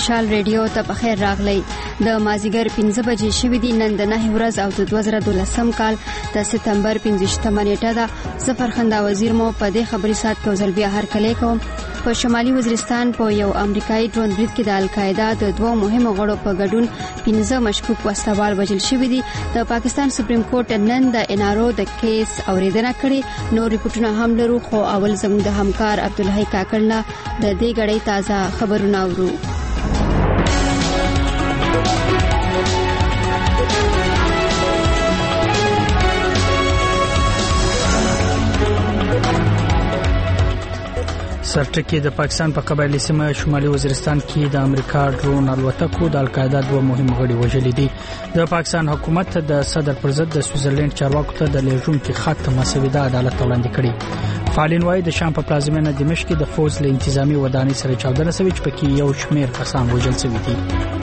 مشال ریډیو ته په خیر راغلی. د مازیګر 15 بجې شوې دي. نن د 9 ورځ او د 2012 کال د سپتمبر 15 نیټه ده. زفرخندا وزیر مو په دې خبري سات کې ځل بیا هر کله کوم. په شمالي وزیرستان په یو امریکایي ډرون برید کې د القاعده د دوه مهمو غړو په ګډون 15 مشکوک وسلوال وژل شوي دي. د پاکستان سپریم کورټ نن د انارو د کیس اوریدنه کړې. نو ریپورتونه هم لرو، خو اول زموږ د همکار عبدالحی کاکړ د دې غړې تازه خبرونه اورو. سرټکی د پاکستان په قبایلی سیمه شمالي وزیرستان کې د امریکا ډرون الوتکو د القاعده دوه مهم غړي وژلي دي. د پاکستان حکومت د صدر پر ضد د سویټزرلند چارواکو ته د لیږونکو خط مسوده د عدالت وړاندې کړي. فعالین وايي د شام په پلازمینه دمشق کې د فوج له انتظامی ودانۍ سره چاودنه شوې چې پکې یو شمېر کسان وژل شوي دي.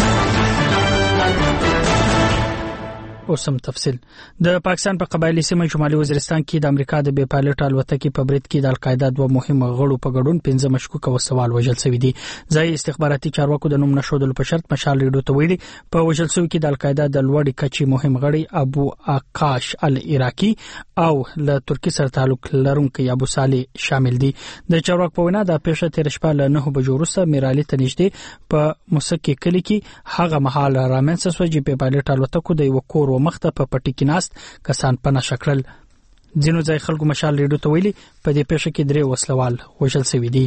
اوسم تفصیل. د پاکستان په قبایلی سیمه شمالي وزیرستان کې د امریکا د بې پایلټ الوتکې په برید کې د القاعده دوه مهم غړو په ګډون 15 مشکوک وسوال وژل شوي دي. ځای استخباراتي چارواکو د نوم نشودلو په شرط مشال ریډیو ته ویلي په وژل شوي کې د القاعده د لوړې کچې مهم غړي ابو آکاش العراقي او له ترکی سره تعلق لرونکي ابو صالح شامل دي. د چارواکو په وینا د پیښه تیر شپه له 9 بجو وروسته میرالي ته نږدې په مسکی کلی کې هغه مهال رامنځته شو چې په پایلټ الوتکو د یو کور مخته په پټی کې ناست کسان په نشکرل. ځینو ځای خلکو مشال ریډیو ته ویلي په دې پیښه کې 3 وسلوال وژل شوي دي.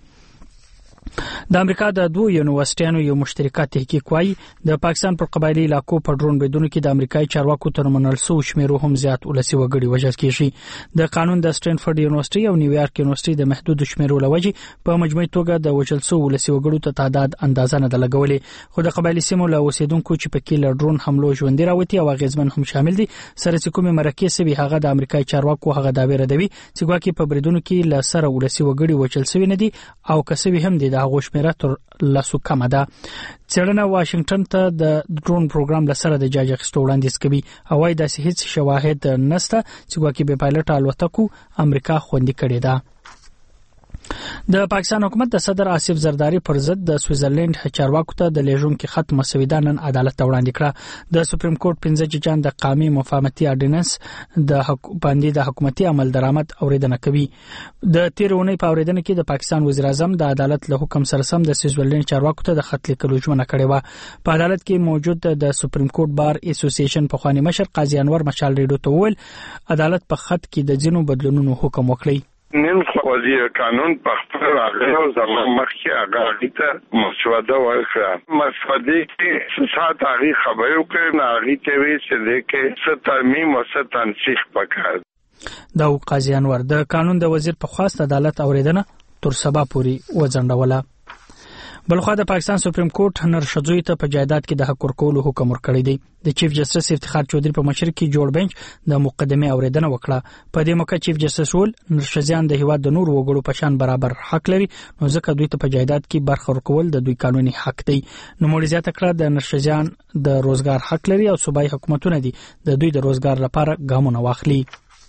د امریکا د دوه یونیورسيټانو یو مشترکه تحقیق وايي د پاکستان پر قبایلی علاقو په ډرون بریدونو کې د امریکایي چارواکو تر منل سو شمیرو هم زیات ولسی وګړي وژل کیږي. د قانون د سټینفورد یونیورسيټي او نیویارک یونیورسيټي د محدود شمیرو لوجي په مجموعي توګه د وژل سو ولسی وګړو ته تعداد اندازه نه لګولې. خو د قبایلی سیمو له اوسیدونکو چې په کې له ډرون حملو ژوند راوتی او غیزمن هم شامل دي سره چې کومه مرکه سوي هغه د امریکایي چارواکو هغه داوی ردوي چې ګواکې په بریدونو کې له سره ولسی وګړي وژل شوی نه دي او کسوي هم دي د هغه شمیره تر لاسو کم ده. څېړنه واشنگټن ته د ډرون پروګرام لسره د جاج اخیستو وړاندیز کوي او وايي داسې هیڅ شواهد نشته چې ګواکې به پایلټ الوتکو امریکا خوندي کړې ده. د پاکستان حکومت د صدر آصف زرداری پر ضد د سویټزرلند چارواکو ته د لیږونکو خط مسوده نن عدالت وړاندې کړه. د سپریم کورټ 15 ججان د قامي مفاهمتي اډیننس د باندې د حکومتي عمل درآمد اوریدنه کوي. د تیرونې په اوریدنه کې د پاکستان وزیر اعظم د عدالت له حکم سره سم د سویټزرلند چارواکو ته د خط لیکلو ژمنه کړې و. په عدالت کې موجود د سپریم کورټ بار اسوسییشن په خواني مشر قاضي انور مشال ریډیو ته وویل عدالت په خط کې د ځینو بدلونونو حکم وکړي. نن وزیر قانون په خپل راغلو زموږ مخکې هغه ته مسوده ورکړه. مسوده کې څه تاریخ خبرو کې ناغي ته وی چې د کې څه ترمیم او څه تنسیخ وکړ. دا قاضي انور د قانون د وزیر په خواست عدالت اوریدنه تر سبا پورې وځنډوله. بلخوا د پاکستان سپریم کورټ نرشدوی ته په جایداد کې د حق ورکولو حکم ورکړی دی. د چیف جسټس افتخار چودھری په مشر کې جوړ بنچ د مقدمه اوریدنه وکړه. په دې موقع چیف جسټس ول نرشديان د هیواد د نور وګړو په شان برابر حق لري نو ځکه دوی ته په جایداد کې برخه ورکول د دوی قانوني حق دی. نو مولزیات کړه د نرشديان د روزګار حق لري او صوبایي حکومتونه دي د دوی د روزګار لپاره ګامونه واخلي.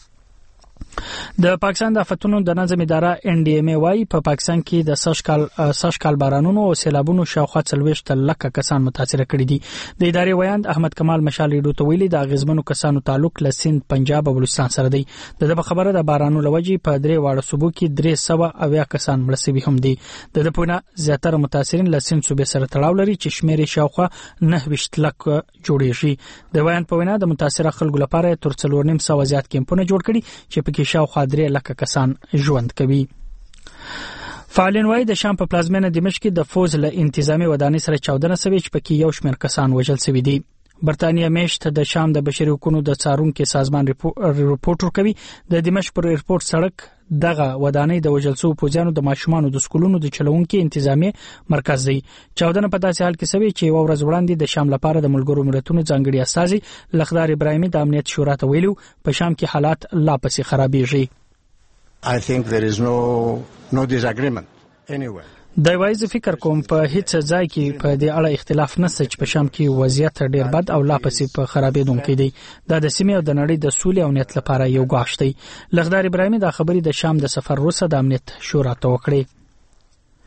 د پاکستان د آفتونو د نظم اداره NDMA وايي په پاکستان کې د سشکال بارانونو او سیلابونو شاوخوا 40 لک کسان متاثر کړي دي. د ادارې ویاند احمد کمال مشال ریډیو ته ویلي د غزمنو کسانو تعلق له سند پنجاب او بلوچستان سره دی. د خبره د بارانونو لوجي په 3 واړه صوبو کې 300 کسان مړ شوي هم دي. د پونه زیاتره متاثرین له سند صوبې سره تړاو لري چې شمیر شاوخوا 29 لک جوړیږي. د ویاند په وینا د متاثره خلکو لپاره تر 4.5 زیات کمپونه جوړ کړي چې په کې شاوخوا 3 لک کسان ژوند کوي. فعالین وايي د شام په پلازمینه دمشق کې د فوج له انتظامی ودانۍ سره چاودنه شوې چې په کې یو شمېر کسان وژل شوي دي. برتانیې میشت د شام د بشري حقوقو د څارونکو سازمان ریپورت ورکوي د دمشق پر ایرپورټ سړک دغه ودانۍ د وژل شوو پوځیانو د ماشومانو د سکولونو د چلوونکو انتظامی مرکز دی. چاودنه په داسې حال کې شوې چې یو ورځ وړاندې د شام لپاره د ملګرو ملتونو ځانګړي استازي لخدار ابراهیمي د امنیت شورا ته ویلو په شام کې حالات لا پسې خرابېږي. I think there is no disagreement anywhere. دا وایي فکر کوم په هیڅ ځای کې په دې اړه اختلاف نشته چې په شام کې وضعیت ډېر بد او لا پسې په خرابېدونکې دی. دا د سیمې او د نړۍ د سولې او امنیت لپاره یو ګواښ دی. لخدار ابراهیمي دا خبرې د شام د سفر وروسته د امنیت شورا ته وکړې.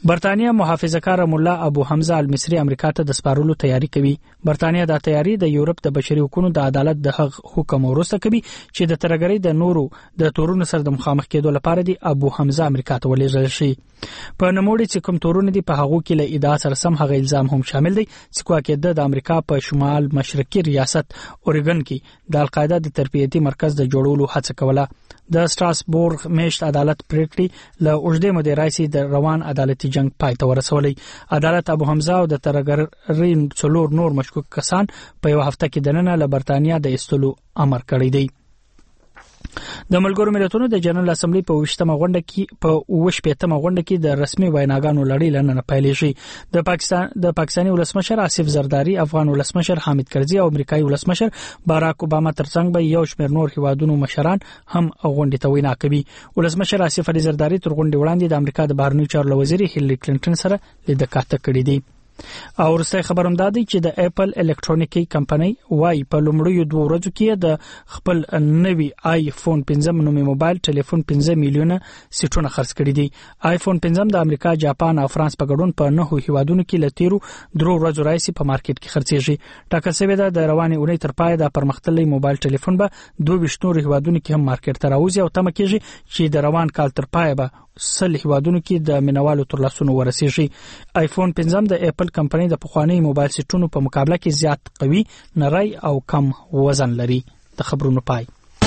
برتانیا محافظه‌کار مولا ابو حمزه المصری امریکا ته د سپارلو تیاری کوي. برتانیا د تیاری د یورپ د بشري حقوقو د عدالت د حکم ورسته کوي چې د ترګری د نورو د تورونو سره د مخامخ کېدو لپاره دی ابو حمزه امریکا ته ولېږل شي. په نوموړي چې کوم تورونه دي په هغه کې له ادعا سره سم هغه الزام هم شامل دی چې کوکه د امریکا په شمال مشرقي ریاست اورګن کې د القاعده د تربیتي مرکز د جوړولو هڅه کوله. د ستراسبورګ میشت عدالت پریکړې له اوږدې مودې راځي د روان عدالتي جنگ پای ته ورسولې. عدالت ابو حمزه او د ترګری څلور نور مشکوک کسان په یو هفته کې دننه له برتانیا د ایستلو امر کړی دی. د ملګرو ملتونو د جنرال اسمبلی په 28مه غونډه کې د رسمي ویناګانو لړۍ لننه پیل شي. د پاکستاني ولسمشر آصف زرداری، افغان ولسمشر حامد کرزي او امریکایي ولسمشر باراک اوباما ترڅنګ به یو شمېر نور هیوادونو مشران هم غونډې ته وینا کوي. ولسمشر آصف علي زرداری تر غونډې وړاندې د امریکا د بهرنیو چارو وزیر هیلری کلینټن سره لیدکاته کړې دي. او ورسته خبروم دادی چې د اپل الکترونیکي کمپنۍ وايي په لومړیو 2 ورځو کې د خپل نوي آیفون 15 نومي موبایل ټلیفون 15 میلیونه سیټونه خرڅ کړي دي. آیفون 15 د امریکا، جاپان او فرانس په ګډون په 9 هیوادونو کې له تیرو 3 ورځو راځي په مارکیټ کې خرڅېږي. ټاکل شوی ده د روانې اونۍ تر پای د پرمختللي موبایل ټلیفون به 22 نور هیوادونو کې هم مارکیټ ته راوځي او تمه کېږي چې د روان کال تر پای به سل هیوادونو کې د منوالو تر لاسونو ورسیږي. آیفون 15 د اپل کمپنۍ د پخوانی موبایل سیټونو په مقابله کې زیات قوي، نری او کم وزن لري. د خبرونو پای.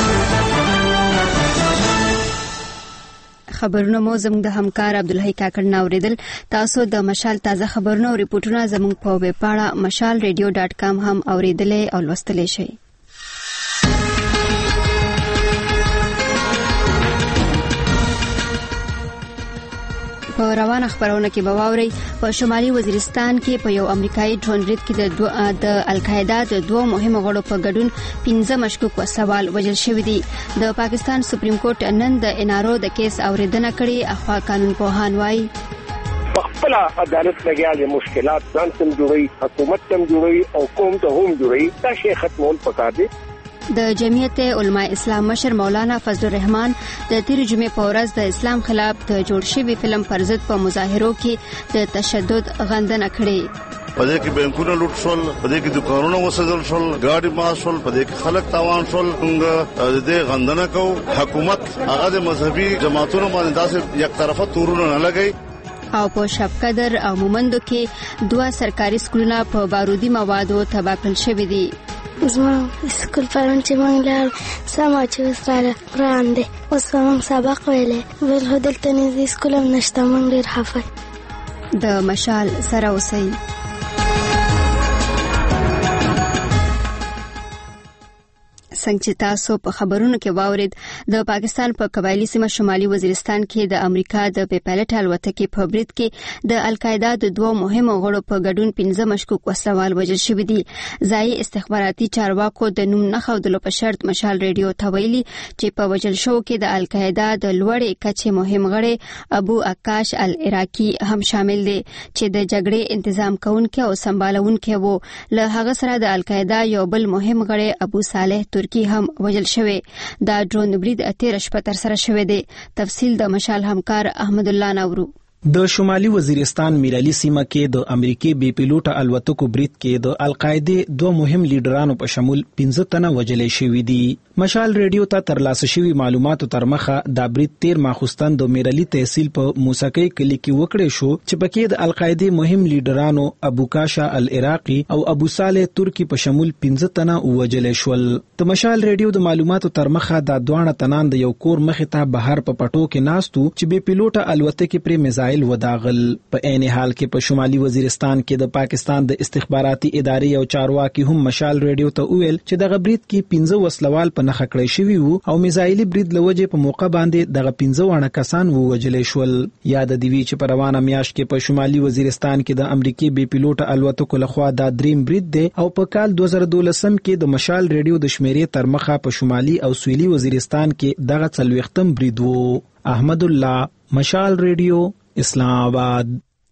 خبرونه مو زموږ د همکار عبدالحی کاکړ ناوریدل. تاسو د مشال تازه خبرونه او ریپورتونه زموږ په ویب پاڼه mashalradio.com هم اوریدلې او لوستلې شئ. په روانه خبرونه کې به واوري په شمالي وزیرستان کې په یو امریکایي ډرون برید کې د القاعده د 2 مهمو غړو په ګډون 15 مشکوک وسوال وژل شوی دي. د پاکستان سپریم کورټ نن د انارو د کیس اوریدنه کړې. اخوا قانون پوهان وايي خپل عدالت لګیا مشکلات ځان سم جوړي، حکومت سم جوړي او قوم ته هم جوړي. دا شی ختمول پکار دي. د جمعیت علماء اسلام مشر مولانا فضل الرحمن د تیر جمعې په ورځ د اسلام خلاف د جوړ شوی فلم پر ضد په مظاهرو کې د تشدد غندنه کړې. پدې کې بانکونه لوټ شول، پدې کې دکانونه وسوځل شول، گاډي ماس شول، پدې کې خلک تاوان شول. موږ د دې غندنه کوو. حکومت هغه د مذهبي جماعتونو باندې داسې یک طرفه تورونه نه لګي. او په شب قدر او مومندو کې 2 سرکاري سکولونه په بارودي موادو تباه کړل شوي دي. زما سکول پرون چې موږ لاړو سما چې وسره قرآن دی اوس موږ سبق ویلې بل هدلته نږدې سکول هم نشته. موږ ډېر خفه. د مشال سره اوسئ. څنګه چې تاسو په خبرونو کې واورید د پاکستان په قبایلی سیمه شمالي وزیرستان کې د امریکا د بې پایلټ الوتکې په برید کې د القاعده د 2 مهمو غړو په ګډون 15 مشکوک وسوال وژل شوي دي. ځایي استخباراتي چارواکو د نوم نه ښودلو په شرط مشال ریډیو ته ویلي چې په وژل شو کې د القاعده د لوړې کچې مهم غړی ابو عکاش العراقي هم شامل دي چې د جګړې تنظیم کوونکی او سمبالونکی وو. له هغه سره د القاعده یو بل مهم غړی ابو صالح ترکی هم وژل شوی. دا ډرون برید 13 شپه تر سره شوی دی. تفصیل د مشال همکار احمد الله نورو. د شمالي وزیرستان میرالي سیمه کې د امریکای بې پیلوټه الوتکو برید کې د القاعده 2 مهم لیډرانو په شمول 15 تنه وژل شوي دي. مشال ریډیو ته ترلاسه شوی معلوماتو تر مخه د برید 13 ماخوستن د میرالي تحصیل په موسکی کلی کې وکړې شو چې پکې د القاعده مهم لیډرانو ابو کاشا العراقي او ابو صالح ترکی په شمول 15 تنه وژل شول. د مشال ریډیو د معلوماتو تر مخه د 2 تنان د یو کور مخې ته بهر په پټو کې ناستو چې بې پیلوټه الوتکې پر میزایل وداغل. په عین حال کې په شمالي وزیرستان کې د پاکستان د استخباراتي ادارې او چارواکي هم مشال ریډیو ته ویل چې د برید کې 15 وسلوال په نخښه کړی شوی وو او میزایلی برید لوجه په موقع باندې دغه 15 وانه کسان ووجل شول. یاد دی وی چې په روانه میاشت کې په شمالي وزیرستان کې د امریکای بې پیلوټه الوتکو لخوا د دریم برید دی او په کال 2012 کې د مشال ریډیو د شمیرې تر مخه په شمالي او سویلي وزیرستان کې دغه 40م برید وو. احمد الله، مشال ریډیو، اسلام آباد.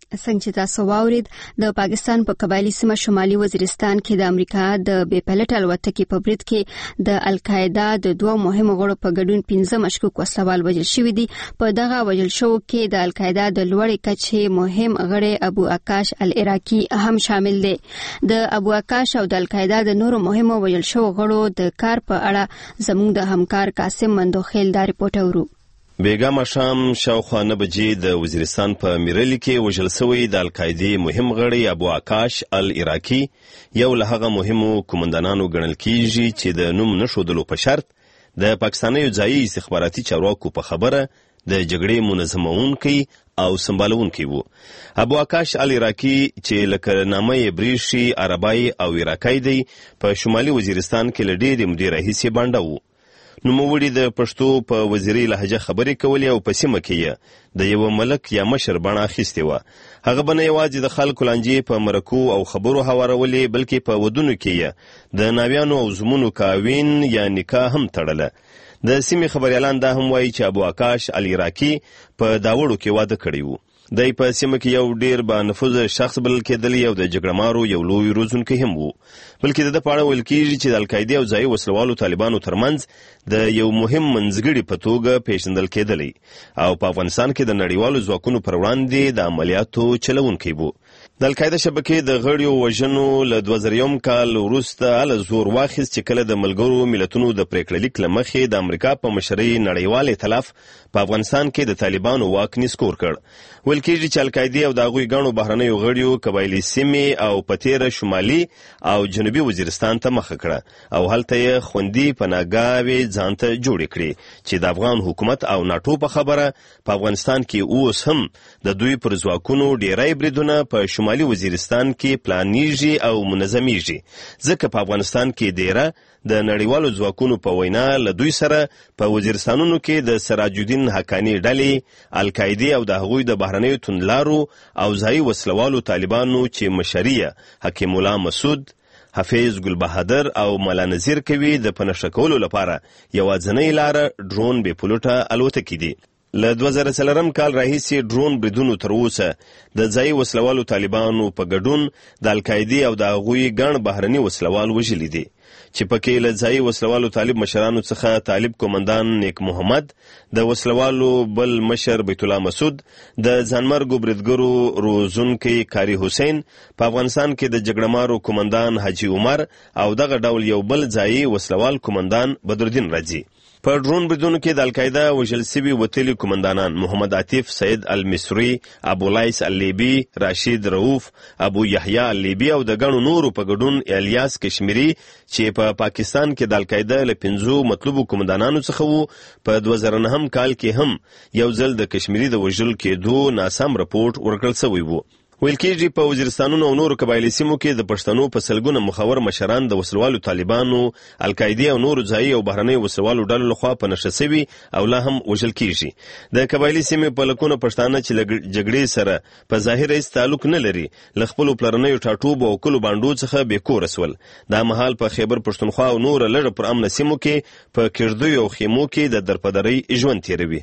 څنګه چې تاسو واورید د پاکستان په قبایلی سیمه شمالي وزیرستان کې د امریکا د بې پلټ الوتکې په برید کې د القاعده د دوه مهمو غړو په ګډون 15 مشکوک وسلوال وژل شوي دي. په دغه وژل شو کې د القاعده د لوړې کچې مهم غړی ابو آکاش العراقي هم شامل دی. د ابو آکاش او د القاعده د نورو مهمو وژل شو غړو د کار په اړه زموږ د همکار قاسم مندوخیل دا رپورټ اورو. بیګا مشام شاوخوا 9 بجې د وزیرستان په میرلی کې وژل شوی د القاعده مهم غړی ابو آکاش العراقي یو له هغه مهمو کمانډانانو ګڼل کیږي چې د نوم نشودلو په شرط د پاکستاني ځایي استخباراتي چارواکو په خبره د جګړې منظمونکي او سمبالونکي وو. ابو آکاش العراقي چې لکه نامه بریشي عربای او عراقي دی په شمالي وزیرستان کې لډې مدیر رئیس باندې وو. نوموړي د پښتو په وزیري لهجه خبرې کولې او په سیمه کې د یو ملک یا مشر بڼه اخیستې وه. هغه به نه یوازې د خلکو لانجې په مرکو او خبرو هوارولې بلکې په ودونو کې د ناویانو او زمونو کاوین یا نکاح هم تړله. د سیمې خبريالان دا هم وایي چې ابو آکاش العراقي په داوړو کې واده کړی وو. دای په سیمه کې یو ډیر با نفوذ شخص بلل کېدلی او د جګړمارو یو لوی روزونکی هم وو. بلکې د پاړه ویل کېږي چې د القاعده او ځای وسلوالو طالبانو ترمنځ د یو مهم منځګړي په توګه پیژندل کېدلی او په افغانستان کې د نړیوالو ځواکونو پر وړاندې د عملیاتو چلوونکی وو. د القاعده شبکې د غړیو وژنو له 2001 کال وروسته ال زور واخیست چې کله د ملګرو ملتونو د پریکړه لیک لمخې د امریکا په مشرۍ نړیوال ائتلاف په افغانستان کې د طالبانو واک نسکور کړ. ویل کېږي چې القاعده او د هغوی ګڼو بهرنیو غړیو قبایلي سیمې او په تیره شمالي او جنوبي وزیرستان ته مخه کړه او هلته یې خوندي پناهګاوې ځان ته جوړې کړې چې د افغان حکومت او ناټو په خبره په افغانستان کې اوس هم د دوی پر ځواکونو ډیری بریدونه په شمالي وزیرستان کې پلانیږي او منظمیږي ځکه په افغانستان کې ډیره د نړیوالو ځواکونو په وینا له دوی سره په وزیرستانونو کې د سراج الدین حقانی ډلې القاعده او د هغوی د بهرنیو توندلارو او ځایي وسلوالو طالبانو چې مشریه حکیم الله مسعود حفیظ ګل بهادر او مولا نذیر کوي د پنځه کولو لپاره یوازنۍ لار ډرون بې پلوټه الوتکې دي. له 2003 کال راهیسې ډرون بریدونو تر اوسه د ځایي وسلوالو طالبانو په ګډون د القاعده او د هغوی ګڼ بهرني وسلوال وژلي دي چې پکې له ځایي وسلوالو طالب مشرانو څخه طالب قومندان نیک محمد، د وسلوالو بل مشر بیت الله مسعود، د ځانمرګو بریدګرو روزونکي کاری حسین، په افغانستان کې د جګړمارو قومندان حاجی عمر او دغه ډول یو بل ځایي وسلوال قومندان بدرالدین رضی. په ډرون بریدونو کې د القاعده وژل شوي وتلي قومندانان محمد عاطف سید المصری، ابو لایس اللیبی، راشد رؤوف، ابو یحیی اللیبی او د ګڼو نورو په ګډون الیاس کشمیری چې په پاکستان کې د القاعده له 5 مطلوبو قومندانانو څخه وو، په 2009 کال کې هم یو ځل د کشمیری د وژل کېدو ناسم رپورټ ورکړل شوی وو. ویل کېږي په وزیرستانونو او نورو قبایلي سیمو کې د پښتنو په سلګونه مخور مشران د وسلوالو طالبانو، القاعده او نورو ځایي او بهرنیو وسلوالو ډلو لخوا په نشه شوي او لا هم وژل کېږي. د قبایلي سیمې په لکونو پښتانه چې له جګړې سره په ظاهر هیڅ تعلق نه لري له خپلو پلرنیو ټاټوبو او کلو بانډو څخه بېکوره سول. دا مهال په خیبر پښتونخوا او نور لږه پر امنه سیمو کې په کردیو او خیمو کې د درپدرۍ ژوند تیروي.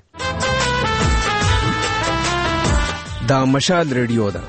دا مشال ریډیو ده.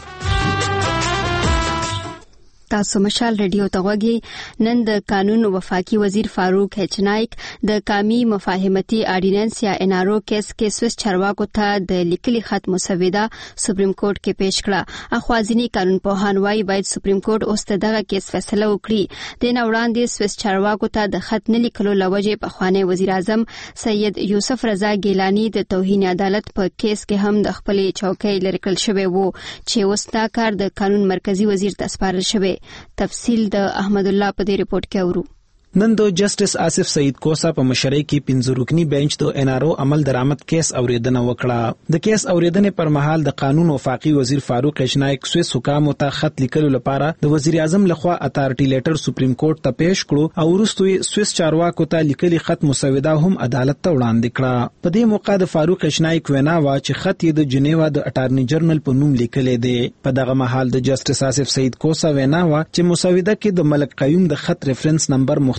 تاسو مشال ریډیو ته غوږی. نن د قانون وفاقي وزیر فاروق هچنایک د قومي مفاهمتي اډیننس یا انارو کیس کې سویس چارواکو ته د لیکلي خط مسوده سپریم کورټ کې پیش کړه. اخوازنی قانون پوهان وايي باید سپریم کورټ اوس دغه کیس فیصله وکړي. د نه وړاندې سویس چارواکو ته د خط نه لیکلو لوجه په خوانی وزیر اعظم سید یوسف رضا ګیلانی د توهین عدالت په کیس کې هم د خپل چوکۍ لري کړل شوی وو چې اوس دا کار د قانون مرکزی وزیر ته سپارل شوی. تفصیل د احمد الله په دې رپورت کې اورو. نن د جسټس آصف سعید کوسا په مشرۍ کې 15 رکنی بنچ د انارو عمل درآمد کیس اوریدنه وکړه. د کیس اوریدنې پر مهال د قانون وفاقي وزیر فاروق هچنایک سویس حکام ته خط لیکلو لپاره د وزیر اعظم لخوا اتارټي لیټر سپریم کورټ ته پیش کړو او وروسته سویس چارواکو ته لیکلي خط مسوده هم عدالت ته وړاندې کړه. په دې موقع د فاروق هچنایک وینا وا چې خط یې د جنیوا د اټارنی جنرال په نوم لیکلې دی. په دغه مهال د جسټس آصف سعید کوسا وینا وا چې مسوده کې د ملک قیوم د خط ریفرنس نمبر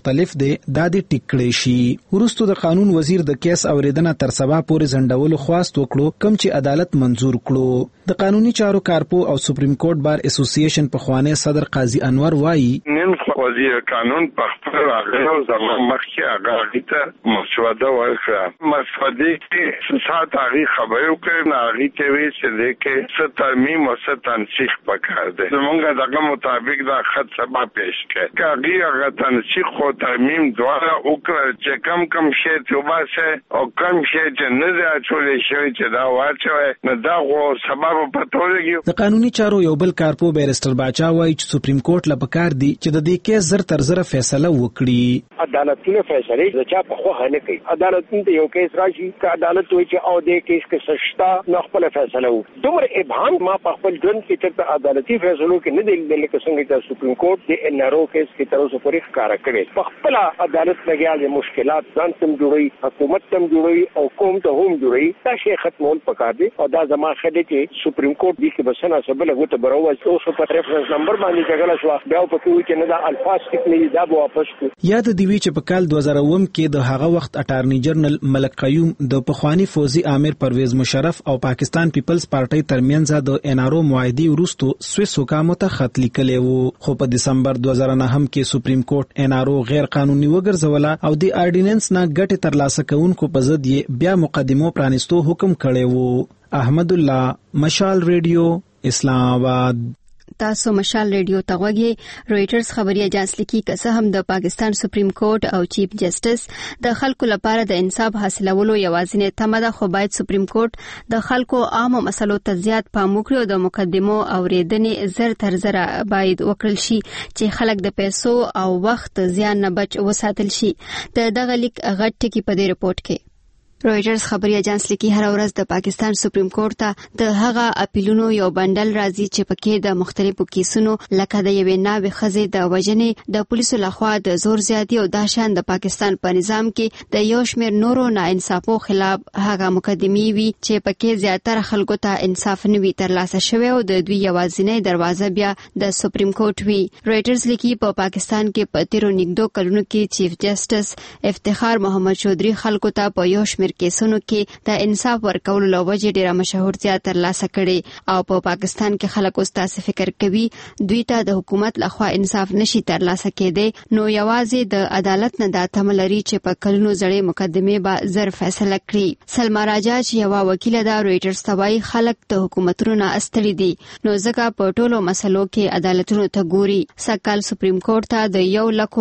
مختلف دی دا د ټیکړې شي. وروسته د قانون وزیر د کیس اوریدنه تر سبا پورې ځنډولو خواست وکړو کوم چې عدالت منزور کړو. د قانوني چارو کارپو او سپریم کورټ بار اسوسییشن په خوانه صدر قاضي انور وایي نن وزیر قانون په خپل راغلو زموږ مخکې هغه ته مسوده ورکړه. مسوده کې څه تاریخ خبرو کې ناغي ته وی چې د کې څه ترمیم او څه تنسیخ پکار دی. زمونږ دغه مطابق دا خط سبا پیش کړي. کاغي هغه تنسیخ او ترمیم دواړه وکړه چې کم شی توباسه او کم شی چې نه دا چولې شوی چې دا واچوي نه دا غو سبب پته لګي. د قانوني چارو یو بل کارپو بیرستر باچا وایي چې سپریم کورټ لا پکار دی چې د دې کیس زر تر زر فیصله وکړي. عدالتونه فیصله د چا په خو نه کوي. عدالتونه یو کیس راشي که عدالت وایي چې او دې کیس کې سشتا نه خپل فیصله وکړي. دومره ابهام ما په خپل ژوند کې تر عدالتي فیصلو کې نه دی لکه څنګه چې سپریم کورټ د انارو کیس کې تر اوسه پورې ښکارا کړی. په خپل عدالت لګیاله مشکلات ځان تم جوړي حکومت تم جوړي او قوم ته هم جوړي. دا شی ختمول پکار دی او دا زما خدای چې سپریم کورټ دې کې بسنه سبل غوته بروز او په ریفرنس نمبر باندې جګړه شو بیا په کوم کې نه دا الفاظ ټکنی دا به واپس کو. یاد دی وی چې په کال 2009 کې د هغه وخت اټارنی جنرال ملک قیوم د پخوانی فوزي امیر پرویز مشرف او پاکستان پیپلز پارټي ترمنځ د انارو معاهدې وروسته سویس حکومت ته خط لیکلی وو. خو په دسمبر 2009 کې سپریم کورټ انارو غیر قانوني وګرځوله او د آرډیننس نه ګټه ترلاسه کوونکو په ضد یې بیا مقدمو پرانستو حکم کړی وو. احمد الله، مشال ریډیو، اسلام آباد. تاسو مشال ریډیو ته غوږی. رويټرز خبري اجنس لیکي که هم د پاکستان سپریم کورټ او چیف جسټس د خلکو لپاره د انصاف حاصلولو یوازینی تمه ده، خو باید سپریم کورټ د خلکو عامو مسلو ته زیات پام وکړي او د مقدمو اوریدنې زر تر زر باید وکړل شي چې خلک د پیسو او وخت زیان نه بچ وساتل شي. دغه لیک غټ ټکی په دې رپورت کې. رويټرز خبري اجنس لیکي هر ورځ د پاکستان سپریم کورټ ته د هغه اپیلونو یو بندل راځي چې پکې د مختلفو کیسونو لکه د یوې ناوې ښځې د وژنې، د پولیسو لخوا د زور زیاتی او د شان د پاکستان په نظام کې د یو شمېر نورو ناانصافو خلاف هغه مقدمې وي چې پکې زیاتره خلکو ته انصاف نه وي ترلاسه شوی او د دوی یوازینی دروازه بیا د سپریم کورټ وي. رويټرز لیکي په پاکستان کې په تیرو نږدې کلونو کې چیف جسټس افتخار محمد چودھری خلکو ته په یو شمېر کیسونو کې د انصاف ورکولو لوجه ډیره مشهورتیا ترلاسه کړي او په پاکستان کې خلک اوس تاسو فکر کوي دوی ته د حکومت لخوا انصاف نشي ترلاسه کېدی نو یوازې د عدالت نه د تملري چې په کلونو زړې مقدمه به زر فیصله کړي. سلما راجا چې یو وکیل د رويټرز توای خلک د حکومتونو نه استړي دي نو ځکه په ټولو مسلو کې عدالتونو ته ګوري. سکهال سپریم کورټ ته د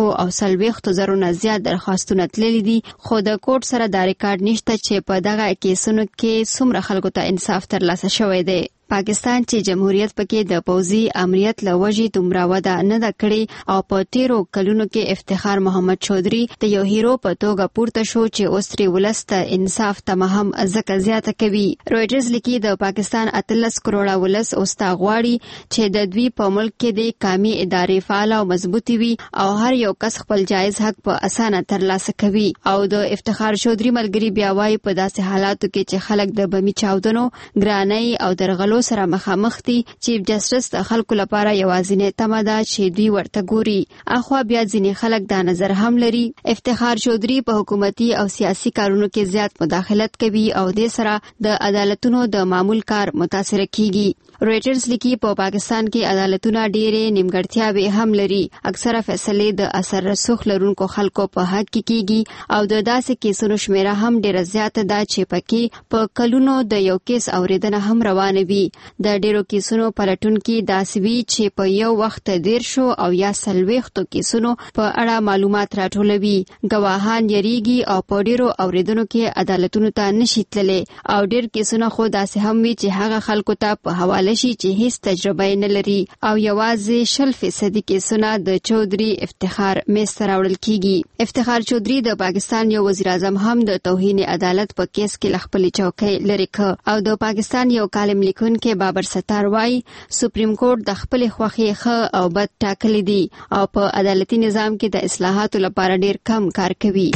1,40,000 نه زیات درخواستونه تللي دي خو د کورټ سره د ریکارډ نشته چې په دغه کیسونو کې څومره خلکو ته انصاف ترلاسه شوی دی. پاکستان چې جمهوریت پکې د پوځي امریت لوجې دومره وده نه ده کړې او په تیرو کلونو کې افتخار محمد چودھری د یو هیرو په توګه پورته شو چې اوس ترې ولس ته انصاف تمه هم ځکه زیاته کوي. رويټرز لیکي د پاکستان 18 کروڑه ولس اوس ته غواړي چې د دوی په ملک کې د قومي ادارې فعال او مضبوطي وي او هر یو کس خپل جایز حق په اسانه ترلاسه کوي. او د افتخار چودھری ملګری بیا وايي په داسې حالاتو کې چې خلک د بمی چاودنو، ګرانۍ او درغلو سره مخامخ دي چیف جسټس د خلکو لپاره یوازینی تمه ده چې دوی ورته ګوري. اخوا بیا ځینې خلک دا نظر هم لري افتخار چودھری په حکومتي او سیاسي کارونو کې زیات مداخلت کوي او د سره د عدالتونو د معمول کار متاثر کیږي. رويټرز لیکي په پاکستان کې عدالتونه ډېرې نیمګړتیاوې هم لري. اکثره فیصلې د اثر رسوخ لرونکو خلکو په حق کې کیږي او د داسې کیسونو شمیره هم ډېره زیاته ده چې پکې په کلونو د یو کیس اوریدنه هم روانه وي. د ډېرو کیسونو پلټونکي داسې وي چې په یو وخت 10 او یا 40 کیسونو په اړه معلومات راټولوي. ګواهان یریږي او په ډېرو اوریدنو کې عدالتونو ته نشي تللی او ډېر کیسونه خو داسې هم وي چې هغه خلکو ته په حواله شي چې هیڅ تجربه نه لري او یوازې 0% کیسونه د چودھری افتخار مېسته راوړل کیږي. افتخار چودھری د پاکستان یو وزیر اعظم هم د توهین عدالت په کیس کې خپل چوکۍ لري او د پاکستان یو کالم لیکونکي بابر ستار وايي سپریم کورټ د خپل خوخي ښه او بد ټاکلي دي او په عدالتي نظام کې د اصلاحاتو لپاره ډیر کم کار کوي.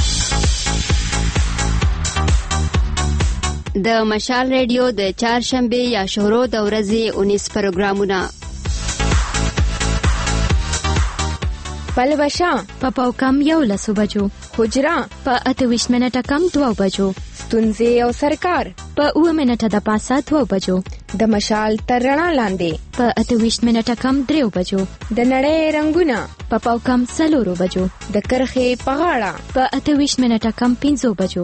د مشال ریډیو د چهارشنبه یا شهرو د ورځې 19 پروګرامونه پلوشا په پاوکم 11 بجو، حجرا په 28 منټه کم 2 بجو، ستونزې او سرکار په 9 منټه د پاسه 2 بجو، د مشال تر رڼا لاندې په 28 منټه کم 3 بجو، د نړۍ رنگونه په پاوکم 4 بجو، د کرخې په غاړه په 28 منټه کم 5 بجو.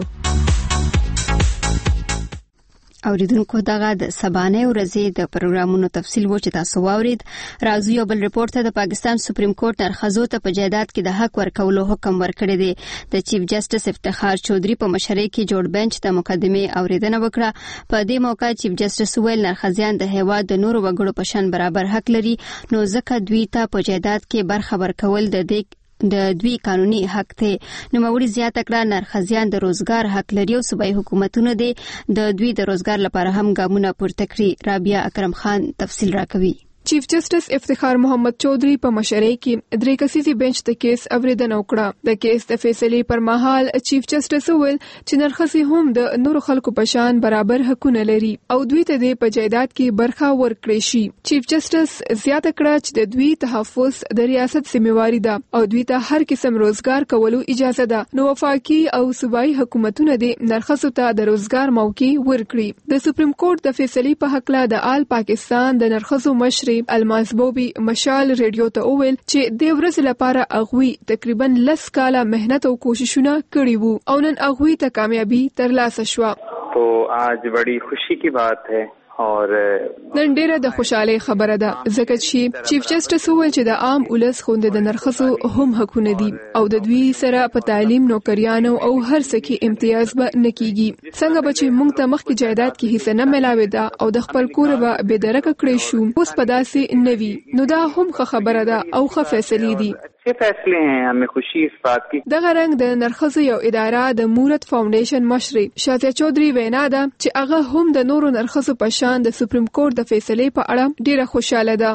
اوریدونکو دغه د سبانه ورځې د پروګرامونو تفصیل و چې تاسو واورید. راځو یو بل ریپورت ته. د پاکستان سپریم کورټ نرخزو ته په جایداد کې د حق ورکولو حکم ورکړی دی. د چیف جسټس افتخار چودھری په مشرۍ کې جوړ بنچ د مقدمې اوریدنه وکړه. په دې موقع چیف جسټس ویل نرخزیان د هیواد د نورو وګړو په شان برابر حق لري، نو ځکه دوی ته په جایداد کې برخه ورکول د دوی قانوني حق ته. نوموړي زیاته کړه نرخزیان د روزګار حق لري او صوبایي حکومتونه د دوی د روزګار لپاره هم ګامونه پورته کړي. رابعه اکرم خان تفصیل راکوي. چیف جسټس افتخار محمد چودھری په مشرۍ کې 3 کسیزي بنچ د کیس اوریدنه وکړه. د کیس د فیصلې پر مهال چیف جسټس ویل چې نرخصي هم د نورو خلکو په شان برابر حقونه لري او دوی ته د پجایداد کې برخه ورکړي شي. چیف جسټس زیاته کړه چې د دوی تحفظ د ریاست ذمہواری ده او دوی ته هر قسم روزګار کولو اجازه ده، نو وفاقي او صوبایي حکومتونه د نرخصو ته د روزګار موقع ورکړي. د سپریم کورټ د فیصلې په حق له د آل پاکستان د نرخصو مشر الماس بوبي مشال ریډیو ته وویل چې د ورځ لپاره اغوي تقریبا 10 کاله مهنت او کوششونه کړي وو او نن اغوي ته کامیابی ترلاسه شو. تو آج بڑی خوشی کی بات ہے اور نن ډیره د خوشاله خبره ده ځکه چې چیف جسټس وویل چې د عام ولس خوندې د نرخصو هم حقونه دي او د دوی سره په تعلیم، نوکریانو او هر څه کې امتیاز به نکېږي. څنګه به چې موږ ته مخکې جایداد کې حصہ نه ملاوي ده او د خپل کور به بېدرکه کړی شو، اوس په داسې نوي، نو دا هم ښه خبره ده او ښه فیصلې دي. فیصلے ہیں، ہمیں خوشی اس بات کی. دغه رنګ د نرخصو یو اداره د مورت فاونډیشن مشر شازیا چودھری وینا ده چې هغه هم د نورو نرخصو په شان د سپریم کورټ د فیصلې په اړه ډیره خوشاله ده.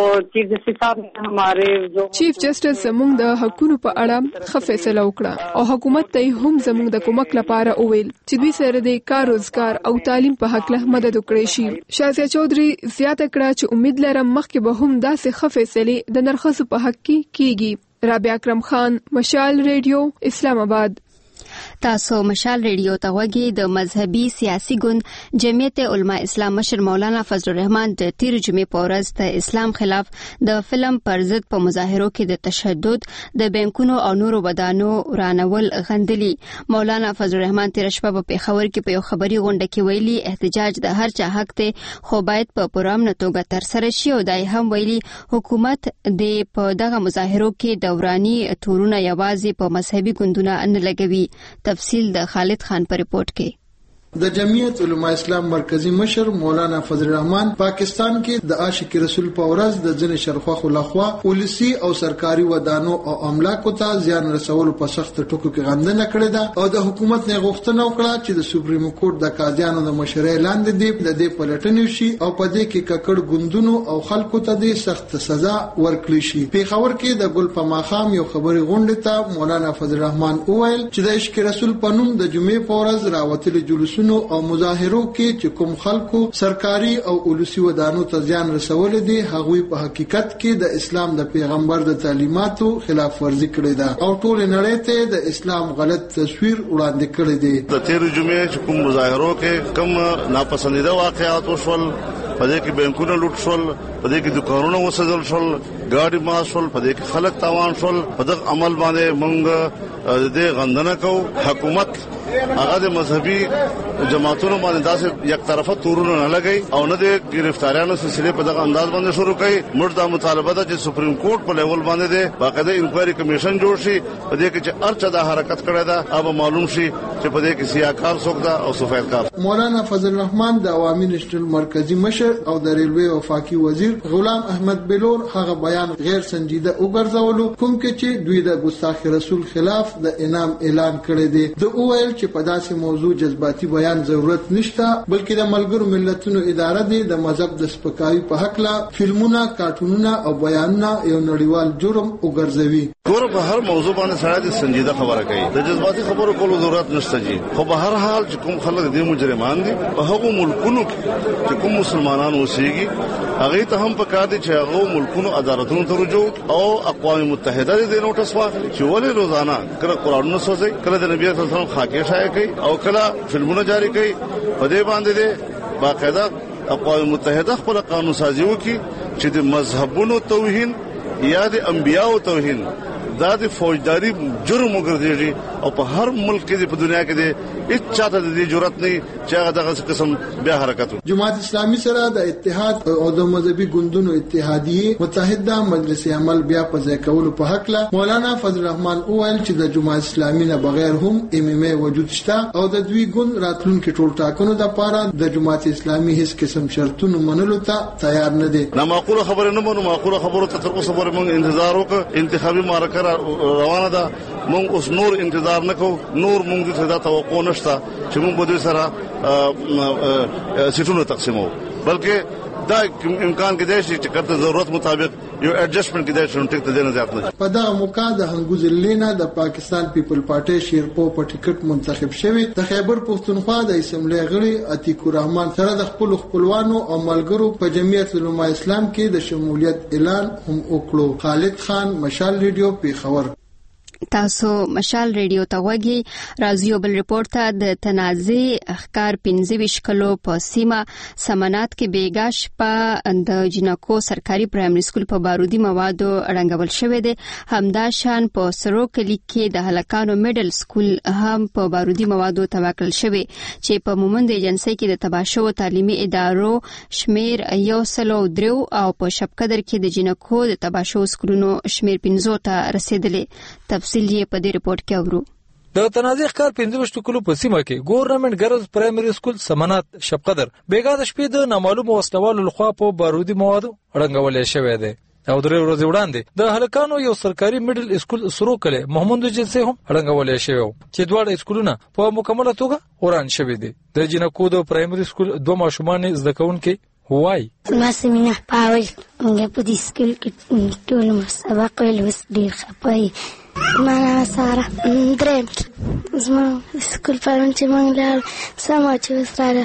چیف جسټس زموږ د حقوقو په اړه ښه فیصله وکړه او حکومت ته هم زموږ د کومک لپاره وویل چې دوی سره د کار، روزګار او تعلیم په حق له مدد وکړي شي. شازیا چودھری زیاته کړه چې امید لرم مخکې به هم داسې ښه فیصلې د نرخصو په حق کې کیږي. رابعه اکرم خان، مشال ریډیو، اسلام آباد. تاسو مشال ریډیو ته وګورئ. د مذهبي سیاسي ګوند جمعیت علماء اسلام مشر مولانا فضل الرحمن د تیر جمعې په ورځ د اسلام خلاف د فلم پر ضد په مظاهرو کې د تشدد، د بانکونو او نورو ودانو ورانول غندلي. مولانا فضل الرحمن تیر شپه په پیښور کې په یو خبري غونډه کې ویلي احتجاج د هر چا حق دی خو باید په پرامن توګه ترسره شي او دای هم ویلي حکومت د په دغه مظاهرو کې دوراني تورونه یوازې په مذهبي ګوندونه نه لګوي. تفصیل د خالد خان پر رپورت کې. د جمعیت علماء اسلام مرکزی مشر مولانا فضل الرحمن پاکستان کې د عاشق رسول په ورځ د ځنې شرخوا لخوا پولیسي او سرکاري ودانو او املاکو ته زیان رسولو په سخت ټکو کې غندنه کړې ده او د حکومت نه غوښتنه وکړه چې د سپریم کورټ د قاضیانو د مشورې لاندې د دې پلټنې شي او په دې کې ککړ ګوندونو او خلکو ته د سخت سزا ورکړي شي. پیښور کې د ګل په ماخام یو خبري غونډه ته مولانا فضل الرحمن وویل چې د عاشق رسول په نوم د جمعې په ورځ راوتلي جلوس او مظاهرو کې چې کوم خلکو سرکاري او ولسی ودانو ته ځان رسول دي هغوی په حقیقت کې د اسلام د پیغمبر د تعلیماتو خلاف ورزي کړې ده او ټول نړۍ ته د اسلام غلط تصویر وړاندې کړی دی. د تیر جمعې چې کوم مظاهرو کې کوم ناپسندیده واقعات وشول، پدې کې بانکونه لوټ شول، پدې کې دکانونه وسوځل شول، ګاډي مات شول، پدې کې خلک تاوان شول. په دغه عمل باندې موږ د غندنه کوو. حکومت هغه د مذهبي جماعتونو باندې داسې یک طرفه تورونه نه لګي او نه د گرفتاریانو سلسله په دغه انداز باندې شروع کړي. موږ دا مطالبه ده چې سپریم کورټ په لیول باندې ده باقاعده انکوایري کمیشن جوړ شي، په دې کې چې ارچا د حرکت کړی ده او معلوم شي چې په دې کې سیاکار څوک ده او سفیدکار. مولانا فضل الرحمن د عوامي نشټل مرکزی مشر او د ریلوی وفاقي وزیر غلام احمد بلور هغه بیان غیر سنجیده وګرځولو کوم کې چې دوی د ګستاخ رسول خلاف د انعام اعلان کړی دی. د اوایل چې په داسې موضوع جذباتي بیان ضرورت نشته، بلکې د ملګرو ملتونو اداره دی د مذهب د سپکاوي په حق لا فلمونه، کارټونونه او بیانونه یو نړیوال جرم وګرځوي. ګوره په هر موضوع باندې سړی د سنجیده خبره کوي، د جذباتي خبرو کولو ضرورت نشته جی. خو په هر حال چې کوم خلک دې مجرمان دي په هغو ملکونو کې چې کوم مسلمانان اوسېږي هغه ته هم پکار دي چې هغه ملکونو عدالتونو ته رجوع او اقوام متحده دې نوټس وا چې ولې روزانه کله قرآنونه سوځي، کله د نبی صلی الله علیه وسلم خاکې شایع کوي او کله فلمونه جاری کوي. په دې باندې دې باقاعده اقوام متحده خپل قانون سازي وکړي چې د مذهبونو توهین یا د انبیاءو توهین دا د فوجداري جرم وګرځي او په هر ملک کې په دنیا کې د هیڅ چاته د جرأت نه چې هغه دغه قسم بیا حرکت. جماعت اسلامي سره د اتحاد او د مذهبي ګوندونو اتحادیه متحده مجلس عمل بیا په ځای کولو په حق له مولانا فضل الرحمن اویل چې د جماعت اسلامي نه بغیر هم MMA وجود شته او د دوی ګوند راتلونکي ټول ټاکنو د لپاره د جماعت اسلامي هیڅ قسم شرطونو منلو ته تیار نه دي. نه معقوله خبره نه مونږ معقوله خبره ته تر اوسه پورې مونږ انتظار وکړ، انتخابي معرکه روانه ده، مونږ اوس نور انتظار نکو، نور مونږ ته دا توقع نشته چې مونږ به سره سیټونه تقسیمو، بلکې دا امکان کې دی چې کله ضرورت مطابق یو ایڈجسټمنټ کې دی چې ټیک ته دینه زیات نه. په دغه موقع د هنګوز لینا د پاکستان پیپل پارټي شیرپو په ټیکټ منتخب شوی د خیبر پښتونخوا د اسمبلی غړي عتیق الرحمن سره د خپلوانو او ملګرو په جمعیت علماء اسلام کې د شمولیت اعلان هم وکړو. خالد خان، مشال ریډیو، پیښور. تاسو مشال ریډیو ته وګورئ. راځي بل رپورت ته د تنازع اخکار 25 کلو په سیمه سمنات کې بیګاش په د جنکو سرکاري پرایمري سکول په بارودي موادو رنګول شوې ده. همدا شان په سرو کلی کې د هلکانو میډل سکول هم په بارودي موادو تواکل شوی چې په مومند ایجنسی کې د تباشو تعلیمي ادارو شمیر 103 او په شپقدر کې د جنکو د تباشو سکولونو شمیر 15 ته رسیدلې. تفصیل یې په دې رپورت کې اورو. د تنازع ښکار 25 کلو په سیمه کې ګورنمنت ګرلز پرایمري سکول سمنات شپقدر بیګا د شپې د نامعلوم وسلوالو لخوا په بارودي موادو رنګولې شوې ده او درې ورځې وړاندې د هلکانو یو سرکاري میډل سکول سرو کله محمد جنسي هم رنګولې شوی چې دواړه سکولونه په مکمله توګه وران شوي دي. د جنکو د پرایمري سکول دوه ماشومان زده کوونکي وای مسمینه پاول موږ په دې سکول کې ټول مسابقه ویل ډیر خپای. مانا سارا درم زما سکول پرون چې موږ لاړ سما چې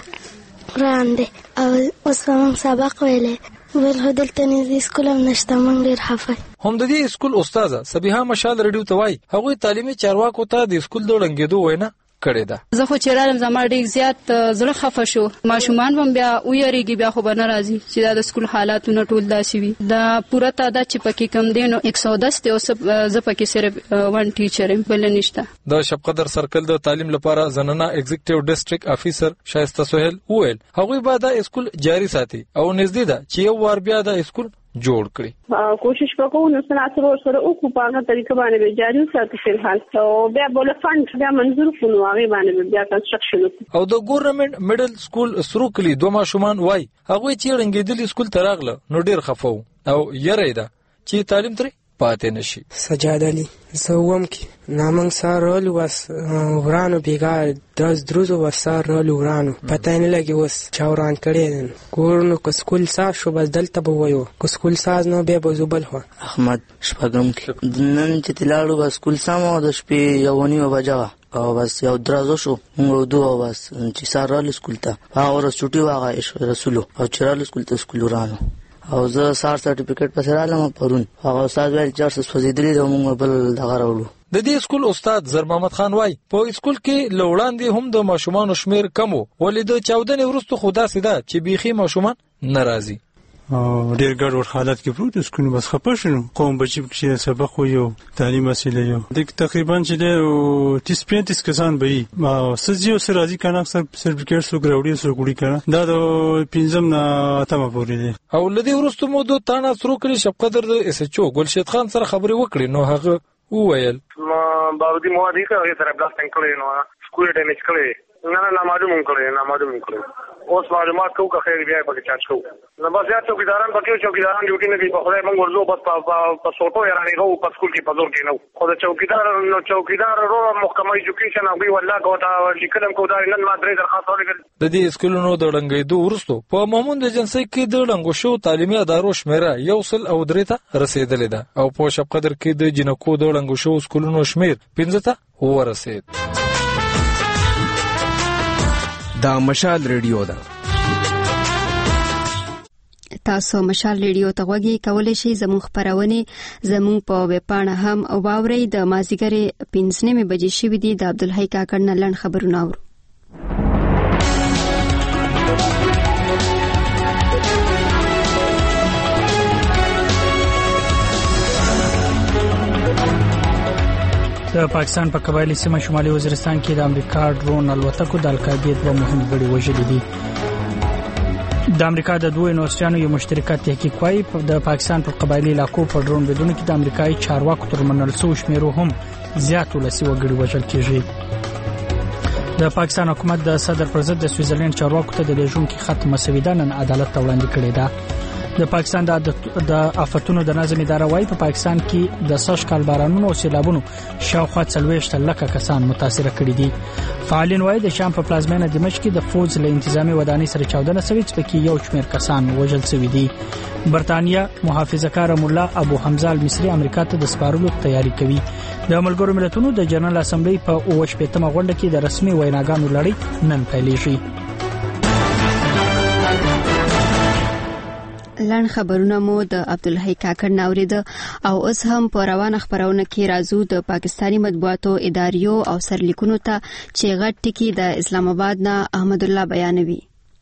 وسره وړاندې او اوس موږ سبق ویلې ول هدلته نږدې سکول هم نشته، موږ ډېر خفه. هم د دې سکول استاده سبیحه مشال ریډیو ته وای هغوی تعلیمي چارواکو ته د سکول د ړنګېدو وینا کړې ده. زه خو چې رالم زما ډېر زیات زړه خفه شو، ماشومان هم بیا ویریږي، بیا خو به نه راځي چې دا د سکول حالاتونه ټول داسې وي. دا پوره تعداد چې پکې کم دی نو 110 دی او زه پکې صرف 1 ټیچر یم، بل نشته. د شپقدر سرکل د تعلیم لپاره زنانه ایگزیکټیو ډیسټریکټ افیسر شایسته سهیل وویل هغوی به دا سکول جاری ساتي او نږدې ده چې یو وار بیا دا سکول جوړ کړي. کوشش وکړو نو سناسر سره او په هغه طریقه باندې جاری وساتو فلحال او بیا بل فند بیا منظور کړو هغه باندې بیا کنستراکشن او د ګورنمنت میډل سکول سرو کلی دوه ماشومان وای هغه چې رنګېدل سکول تراغله نو ډیر خفو او یری ده چې تعلیم ترې پاتې نشي. سجاد علي زوم کې نامنګ سارول واس ورانو بیګا داس دروزو وسار رالو ورانو پته نه لګي وس چاوران کړي کورنو کو سکول صاف شو بس دلته به وایو کو سکول ساز نو به بزوبل هو. احمد شپږم کې نن چې تلاړو بس سکول سمو د شپې یوونی وبجا او بس یو درازو شو موږ دوه بس چې سارال سکول ته هغه چټي واغې رسولو او چرال سکول ته سکول ورانو او زه سار سرټیفیکټ پسې رالم پرون هغه استاد ویل چې څه سوځېدلې د موږ بل دغه راوړو. د دې سکول استاد زر محمد خان وای په سکول کې لوړاندې هم د ماشومان شمیر کم ولې د 14 ورستو خدا سیده چې بيخي ماشومان ناراضي ډېر ګډوډ حالت کې پروت سکول بس خپه شنو قوم بچی کې سبق یو تعلیم حاصل یو د تقریبا چې 30-35 کسان به ما سجیو سره راځي کنه اکثر سرټیفیکټ سو ګراوډي سو ګړي کنه دا د پنځم نه اتمه پورې دي. او لدی ورستو مو د تانا سرو کلی شپقدر د اس ایچ او ګلشید خان سره خبري وکړي نو هغه وویل ما باودی موادی کا هغه سره بلاستنګ کړی نو سکول ډیمیج کړي نه معلوم کړي اوس معلومات کوو که خیر بیا پکې چارج کوو نو بس یا چوکیداران ډیوټي نه کوي په خدای موږ ورزو بس په سوټو یا رانیغو په سکول کې په زور کې نو خو د چوکیدار رو محکمه ایجوکیشن او والله کوتا لیکلم کو دا نن ما درې درخواست ورکړل د دې سکولونو د ړنګېدو وروسته په مومند ایجنسي کې د ړنګو شو تعلیمي ادارو شمیره 103 ته رسیدلې ده او په شپ قدر کې د جنکو د ړنګو شو سکولونو شمیر 15 ته ورسید. دا مشال ریډیو ده. تاسو مشال ریډیو ته غوږی کولای شئ زموږ خبرونه زموږ په ویب پاڼه هم او باوري د مازیګر 15 بجې شوې دي. د عبدالحی کاکړ نه لړ خبرونه اورو. د پاکستان په قبایلی سیمه شمالي وزیرستان کې د امریکا ډرون الوتکو د القاعده دوه مهم غړي وژلي دي. د امریکا د دوه یونیورسيټانو یو مشترکه تحقیق وايي د پاکستان په قبایلی علاقو په ډرون بدون کې د امریکایي چارواکو تر منل سو شمیرو هم زیات ولسی وګړي وژل کیږي. د پاکستان حکومت د صدر پر ضد د سویټزرلند چارواکو ته د لېږونکو خط مسویدان عدالت ته وړاندې کړی ده. د پاکستان د آفتونو د نظم اداره وايي په پاکستان کې د سږ کال بارانونو او سیلابونو شاوخوا 40 لکه کسان متاثر کړي دي. فعالین وايي د شام په پلازمینه دمشق کې د فوج له انتظامی ودانۍ سره چاودنه شوې چې پکې یو شمېر کسان وژل شوي دي. برتانیا محافظه‌کار مولا ابو حمزه المصری امریکا ته د سپارلو تیاری کوي. د ملګرو ملتونو د جنرال اسمبلی په 28مه غونډه کې د رسمي ویناګانو لړۍ نن پیلېږي. لړ خبرونه مو د عبدالحی کاکړ ناورید او اوس هم په روانه خبرونه کې راځو د پاکستانی مطبوعاتو اداریو او سرلیکونو ته چې غټ ټکی د اسلام آباد نه احمد الله بیانوي.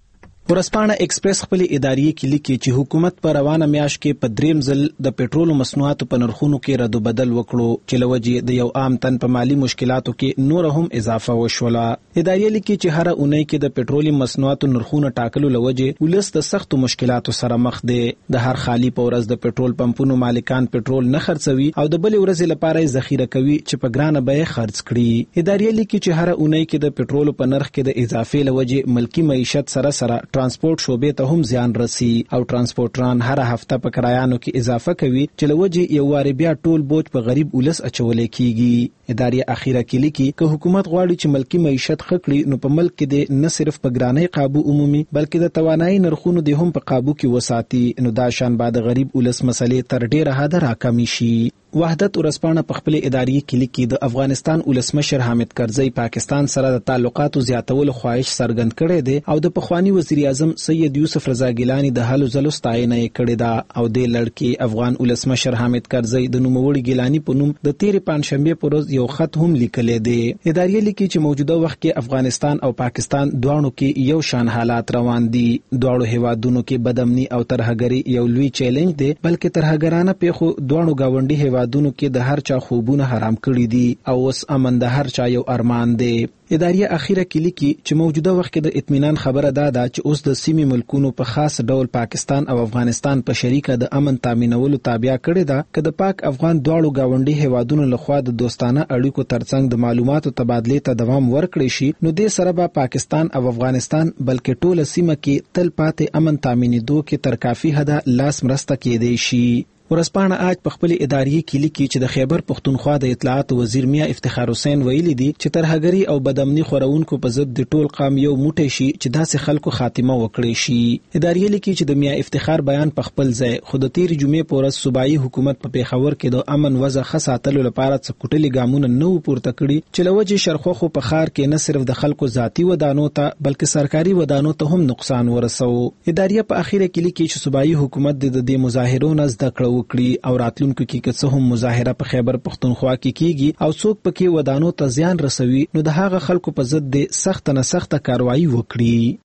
ورسپانه ایکسپریس خپل اداري کې لیکي چې حکومت په روانه میاشت کې په دریم ځل د پېټرول مصنوعاتو په نرخونو کې رد بدل وکړو چې لوجې د یو عام تن په مالی مشکلاتو کې نور هم اضافه وشوله. اداري لیکي چې هر اونۍ کې د پېټرول مصنوعاتو نرخونه ټاکلو لوجې ولس د سخت مشکلاتو سره مخ دي. د هر خالی په ورځ د پېټرول پمپونو مالکان پېټرول نه خرڅوي او د بل ورځې لپاره ذخیره کوي چې په ګرانه بیه خرڅ کړي. اداري لیکي چې هر اونۍ کې د پېټرول په نرخ کې د اضافه لوجې ملکی معیشت سره ترانسپورت شوبې ته هم زیان رسي او ترانسپورټران هر هفته په کرایانو کې اضافه کوي چې لوجې یو واری بیا ټول بوج په غریب ولس اچول کیږي. اداري اخیره کې لیکي چې حکومت غواړي چې ملکی معیشت خکړي نو په ملک کې د نه صرف په ګرانۍ قابو عمومي بلکې د توانایي نرخونو د هم په قابو کې وساتي نو دا شان بعد غریب ولس مسلې تر ډیره حد راکمي شي. وحدت ورسپانه په خپل اداري کې لیکي د افغانستان ولسمشر حامد کرزی پاکستان سره د تعلقاتو زیاتولو خواهش څرګند کړی دی او د پخوانی وزیر اعظم سید یوسف رضا ګیلانی د هلو ځلو ستاینه کړې ده او د لړکی افغان ولسمشر حامد کرزی د نوموړي ګیلانی په نوم د تیر پنځشنبه پر ورځ یو خط هم لیکلی دی. اداري لیکي چې موجوده وخت کې افغانستان او پاکستان دواړو کې یو شان حالات روان دي. دواړو هیوادونو کې بدامني او ترهګری یو لوی چیلنج دی بلکې ترهګرانه پیښو دواړو گاونډي هیوادونو کې د هر چا خوبونه حرام کړی دي او اوس امن د هر چا یو ارمان دی. اداري اخیره کې لیکي چې موجوده وخت کې د اطمینان خبره ده چې اوس د سیمې ملکونو په خاص ډول پاکستان او افغانستان په شریکه د امن تامینولو تابع کړی ده چې د پاک افغان دواړو گاونډي هیوادونو لخوا د دوستانه اړیکو ترڅنګ د معلوماتو تبادله ته دوام ورکړي شي نو د سره به پاکستان او افغانستان بلکې ټوله سیمه کې تل پاتې امن تامینېدو کې تر کافي حد لاس مرسته کېدی شي. ورسپانه آج په خپل اداري کې لیکي چې د خیبر پختونخوا د اطلاعات وزیر میا افتخار حسین ویلي دي چې ترهګری او بدامني خورونکو په ضد د ټول قام یو موټی شي چې داسې خلکو خاتمه وکړي شي. اداري لیکي چې د میا افتخار بیان په خپل ځای خود تیر جمعې په ورځ صوبایي حکومت په پیښور کې د امن وضع خاصاتلو لپاره څه کوټلي ګامونه نو پورته کړي چې لوجې شرخوخو په خار کې نه صرف د خلکو ذاتی ودانو ته بلکې سرکاري ودانو ته هم نقصان ورسو. اداري په اخیره کې لیکي چې صوبایي حکومت د دې مظاهرونو زده کړو وکړي او راتلونکو کې څه هم مظاهره په خیبر پختونخوا کې کیږي او څوک پکې ودانو ته زیان رسوي نو د هغه خلکو په ضد د سخت نه سخت کاروایی وکړي.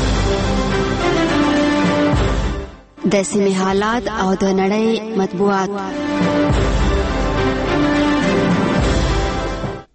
د سیمې حالات او د نړۍ مطبوعات.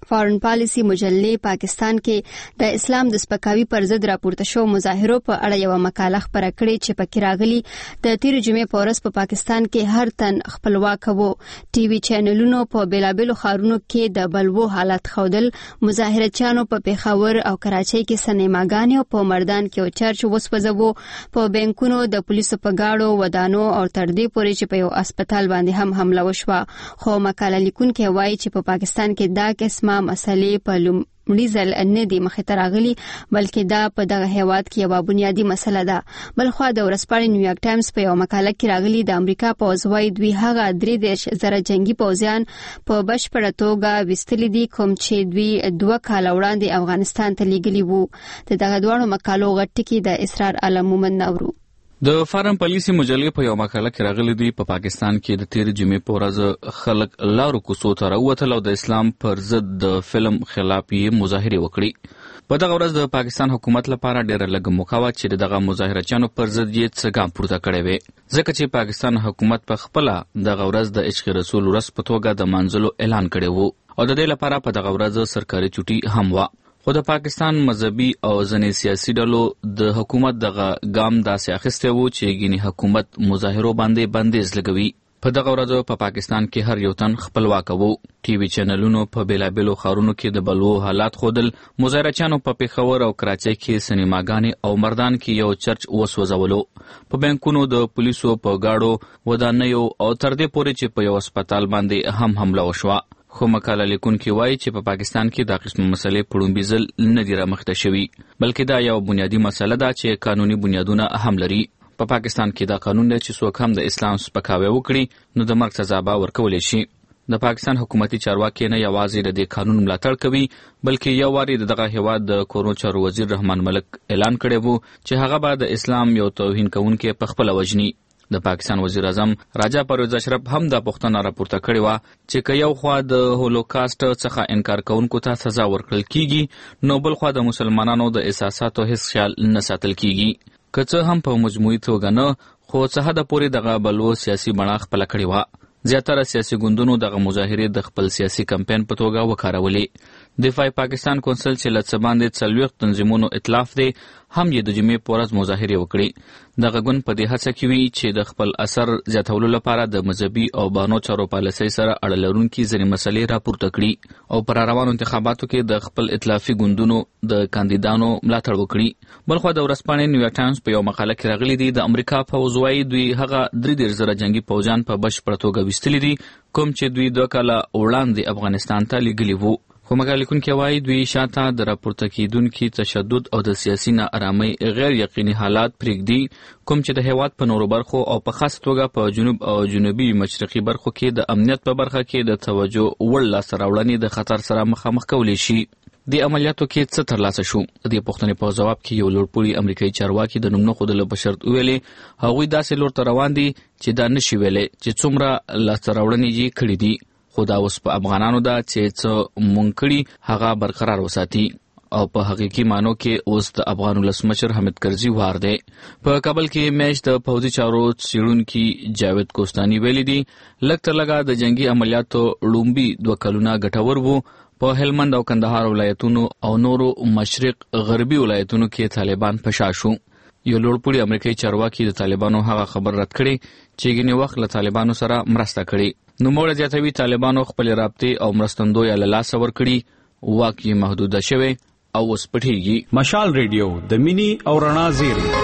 فارن پالیسی مجلې پاکستان کې د اسلام د سپکاوي پر ضد راپورته شو مظاهرو په اړه یو مقاله خبره کړې چې پکې راغلي د تیر جمعې په ورځ په پاکستان کې هر تن خپلواک وو. ټي وي چینلونو په بیلابلو ښارونو کې د بلوو حالت ښودل. مظاهرچیانو په پیښور او کراچۍ کې سینماګانې او په مردان کې یو چرچ وسوځاوه. په بانکونو د پولیسو په گاډو ودانو او تر دې پورې چې په یو هسپتال باندې هم حمله وشوه. خو مقاله لیکونکي وایي چې په پاکستان کې دا قسمه مسلې په لومړي ځل نه دي مخې ته راغلي بلکې دا په دغه هیواد کې یوه بنیادي مسله ده. بلخوا د ورځپاڼې نیویارک ټایمز په یو مقاله کې راغلي د امریکا پوځ وایي دوی هغه 33,000 جنگي پوځیان په بشپړه توګه ویستلي دي کوم چې دوی 2 کال وړاندې افغانستان ته لیږلي وو. د دغه دواړو مقالو غټ ټکي د اسرار عالم مومن نورو. د فارن پالیسی مجلې په یو مقاله کې راغلي دي په پاکستان کې د تیر جمعې په ورځ خلک لارو کوڅو ته راووتل او د اسلام پر ضد د فلم خلاف یې مظاهرې وکړي. په دغه ورځ د پاکستان حکومت لپاره ډېره لږه موقع وه چې دغه مظاهرچیانو پر ضد یې څه ګام پورته کړی وي ځکه چې پاکستان حکومت په خپله دغه ورځ د عشق رسول ورځ په توګه د مانځلو اعلان کړی وو او د دې لپاره په دغه ورځ سرکاري چوټي هم وه. خو د پاکستان مذهبي او ځینې سیاسي ډلو د حکومت دغه ګام داسې اخیستی وو چې ګینې حکومت مظاهرو باندې بندیز لګوي. په دغه ورځ په پاکستان کې هر یو تن خپلواک وو. ټي وي چینلونو په بیلابلو ښارونو کې د بلوو حالات ښودل. مظاهرچیانو په پیښور او کراچۍ کې سینماګانې او مردان کې یو چرچ وسوځولو. په بانکونو د پولیسو په گاډو ودانیو او تر دې پورې چې په یو هسپتال باندې هم حمله وشوه. خو مقاله لیکونکي وایي چې په پاکستان کې دا قسم مسلې په لومړي ځل نه دي رامخته شوي بلکې دا یو بنیادي مسله ده چې قانوني بنیادونه هم لري. په پاکستان کې دا قانون دی چې څوک هم د اسلام سپکاوی وکړي نو د مرګ سزا به ورکولی شي. د پاکستان حکومتي چارواکي نه یوازې د دې قانون ملاتړ کوي بلکې یو واري دغه هیواد د کورونو چارو وزیر رحمان ملک اعلان کړی وو چې هغه به د اسلام یو توهین کوونکی په خپله وژني. د پاکستان وزیر اعظم راجا پرویز اشرف هم دا پوښتنه راپورته کړې وه چې که یو خوا د هولوکاست څخه انکار کوونکو ته سزا ورکړل کیږي نو بل خوا د مسلمانانو د احساساتو هیڅ خیال نه ساتل کیږي. که څه هم په مجموعي توګه نه خو څه حده پورې دغه بلو سیاسي بڼه خپله کړې وه. زیاتره سیاسي ګوندونو دغه مظاهرې د خپل سیاسي کمپاین په توګه وکارولې. دفاع پاکستان کونسل چې له څه باندې 40 تنظیمونو ائتلاف دی هم یې د جمعې په ورځ مظاهرې وکړې. دغه ګوند په دې هڅه کې وي چې د خپل اثر زیاتولو لپاره د مذهبي او بانو چارو پالیسۍ سره اړه لرونکي ځینې مسلې راپورته کړي او پر روانو انتخاباتو کې د خپل ائتلافي ګوندونو د کاندیدانو ملاتړ وکړي. بلخوا د ورځپاڼې نیویارک ټایمز په یو مقاله کې راغلي دي د امریکا پوځ وایي دوی هغه 33,000 جنگي پوځیان په بشپړه توګه ویستلي دي کوم چې دوی 2 کاله وړاندې افغانستان ته لیږلي وو. خو مقاله لیکونکي وایي دوی شاته د راپورته کیدونکي تشدد او د سیاسي ناارامۍ غیر یقیني حالات پرېږدي کوم چې د هیواد په نورو برخو او په خاص توګه په جنوب او جنوبي مشرقي برخو کې د امنیت په برخه کې د توجه وړ لاسته راوړنې د خطر سره مخامخ کولی شي. د عملیاتو کې څه ترلاسه شو؟ د دې پوښتنې په ځواب کې یو لوړپوړي امریکایي چارواکي د نوم نه ښودلو په شرط وویلې هغوی داسې لور ته روان دي چې دا نشي ویلی چې څومره لاسته راوړنې یې کړي دي خو دا اوس په افغانانو ده چې څه مونږ کړي هغه برقرار وساتي او په حقیقي معنو کې اوس د افغان ولسمشر حامد کرزي وار دی. په کابل کې میاشت د پوځي چارو څېړونکي جاوید کوستاني ویلي دي لږ تر لږه د جنگي عملیاتو لومړي 2 کلونه ګټور وو. په هلمند او کندهار ولایتونو او نورو مشرق غربي ولایتونو کې طالبان فشا شو. یو لوړپوړي امریکایي چارواکي د طالبانو هغه خبر رد کړي چې ګینې وخت له طالبانو سره مرسته کړي. نوموړی زیاتوي طالبانو خپل رابطې او مرستندوی له لاسه ورکړي واک یې محدوده شوی او اوس پټیږي. مشال ریډیو د مینی او رڼا زیری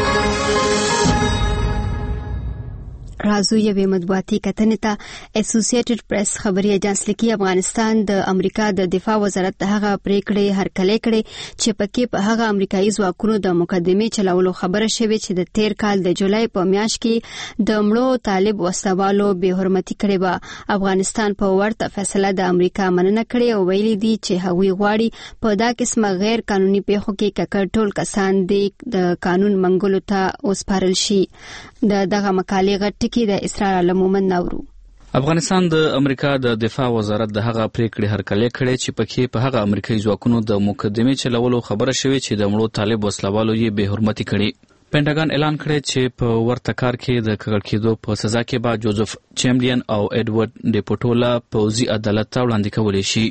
رازو یوې مطبوعاتي کتنې ته اسوسییټډ پریس خبري اجانس لیکي افغانستان د امریکا د دفاع وزارت د هغه پریکړې هرکلی کړې چې پکې په هغه امریکایي ځواکونو د مقدمې چلولو خبره شوې چې د تیر کال د جولای په میاشت کې د مړو طالب وسوالو بې حرمتي کړې وه. افغانستان په ورته فیصله د امریکا مننه کړې او ویلي دي چې هغوی غواړي په دا قسمه غیر قانوني پیښو کې ککړ ټول کسان د قانون منګولو ته وسپارل شي. دغه مقالې غټ کې د اسرار عالم مومن نورو. افغانستان د امریکا د دفاع وزارت د هغه پریکړې هرکلی کړې چې پکې په هغه امریکایي ځواکونو د مقدمې چلولو خبره شوې چې د مړو طالب وسلوالو یې بې حرمتي کړي. پینټاګان اعلان کړی چې په ورته کار کې د ککړ کېدو په سزا کې به جوزف چیمبلین او ایډورډ ډیپوټولا پوځي عدالت ته وړاندې کولی شي.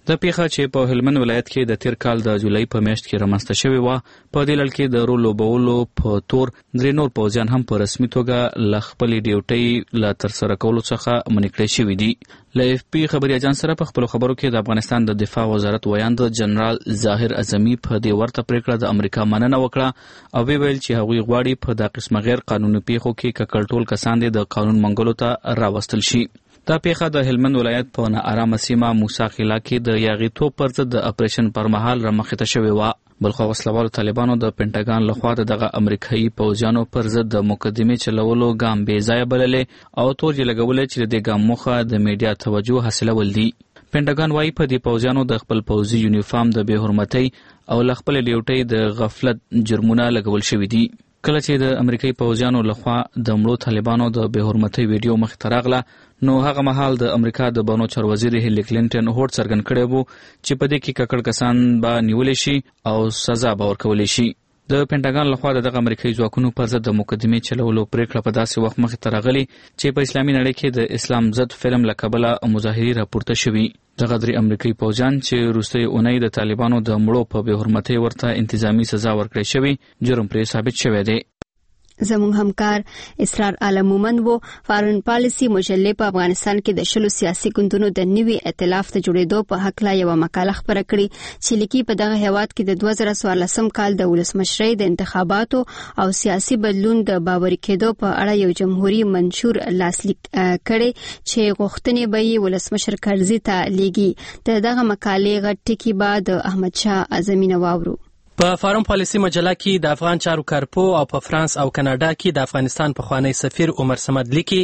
د پیښه چې په هلمند ولایت کې د تیر کال د جولای په میاشت کې رامنځته شوې و په دې لړ کې د رولو بولو په تور درې نور پوځیان هم په رسمي توګه ل خپل ډیوټي لا تر سره کولو څخه منکړې شوې دي. ل اف پی خبري اجانس سره په خپل خبرو کې د افغانستان د دفاع وزارت ویاند جنرال ظاهر اعظمي په دې ورته پریکړه د امریکا مننه وکړه او ویل چې هغوی غواړي په د قسمه غیر قانوني پیښو کې ککړټول کسان د قانون منګولو ته راوستل شي. دا پیښه د هلمند ولایت په ناارامه سیمه موسی خیلا کې د یاغیتوب پر ضد د اپریشن پر مهال رامخته شوې و. بلخو وسلوالو طالبانو د پینټاګان لخوا دغه امریکایي پوځیانو پر ضد د مقدمې چلولو ګام بې ځایه بللې او تور یې لګولې چې د ګام موخه د میډیا توجه حاصلول دي. پینټاګان وايي په دې پوځیانو د خپل پوځي یونیفارم د بې حرمتۍ او ل خپل ډیوټۍ د غفلت جرمونه لګول شوي دي. کله چې د امریکایي پوځیانو لخوا د مړو طالبانو د بې حرمتۍ ویډیو مخ ته راغله نو هغه مهال د امریکا د بانو چار وزیر هیلی کلینټن هوډ څرګند کړی وو چې په دې کې ککړ کسان به نیولې شي او سزا به ورکولې شي. د پینټاګان لخوا دغه امریکایي ځواکونو پر ضد د مقدمې چلولو پریکړه په داسې وخت مخ ته راغلي چې په اسلامي نړۍ کې د اسلام ضد فلم له کبله مظاهرې راپورته شوي. دغه درې امریکایي پوځیان چې وروستۍ اونۍ د طالبانو د مړو په بې حرمتۍ ورته انتظامی سزا ورکړې شوې جرم پرې ثابت شوی دی. زموږ همکار اسرار عالم مومند وو فارن پالیسی مجلې په افغانستان کې د شلو سیاسي ګوندونو د نوي ائتلاف ته جوړېدو په حق لا یو مقاله خبره کړې چې لیکي په دغه هیواد کې د 2014 کال د ولسمشرۍ د انتخاباتو او سیاسي بدلون د باوري کېدو په اړه یو جمهوریت منشور لاسلیک کړي چې غوښتنې به یې ولسمشر کرزي ته لیږي. دغه مقالې غټ ټکی به د احمد شاه اعظمي نواورو. په فارم پالیسی مجله کې د افغان چارو کارپو او په فرانس او کاناډا کې د افغانستان پخوانی سفیر عمر صمد لیکي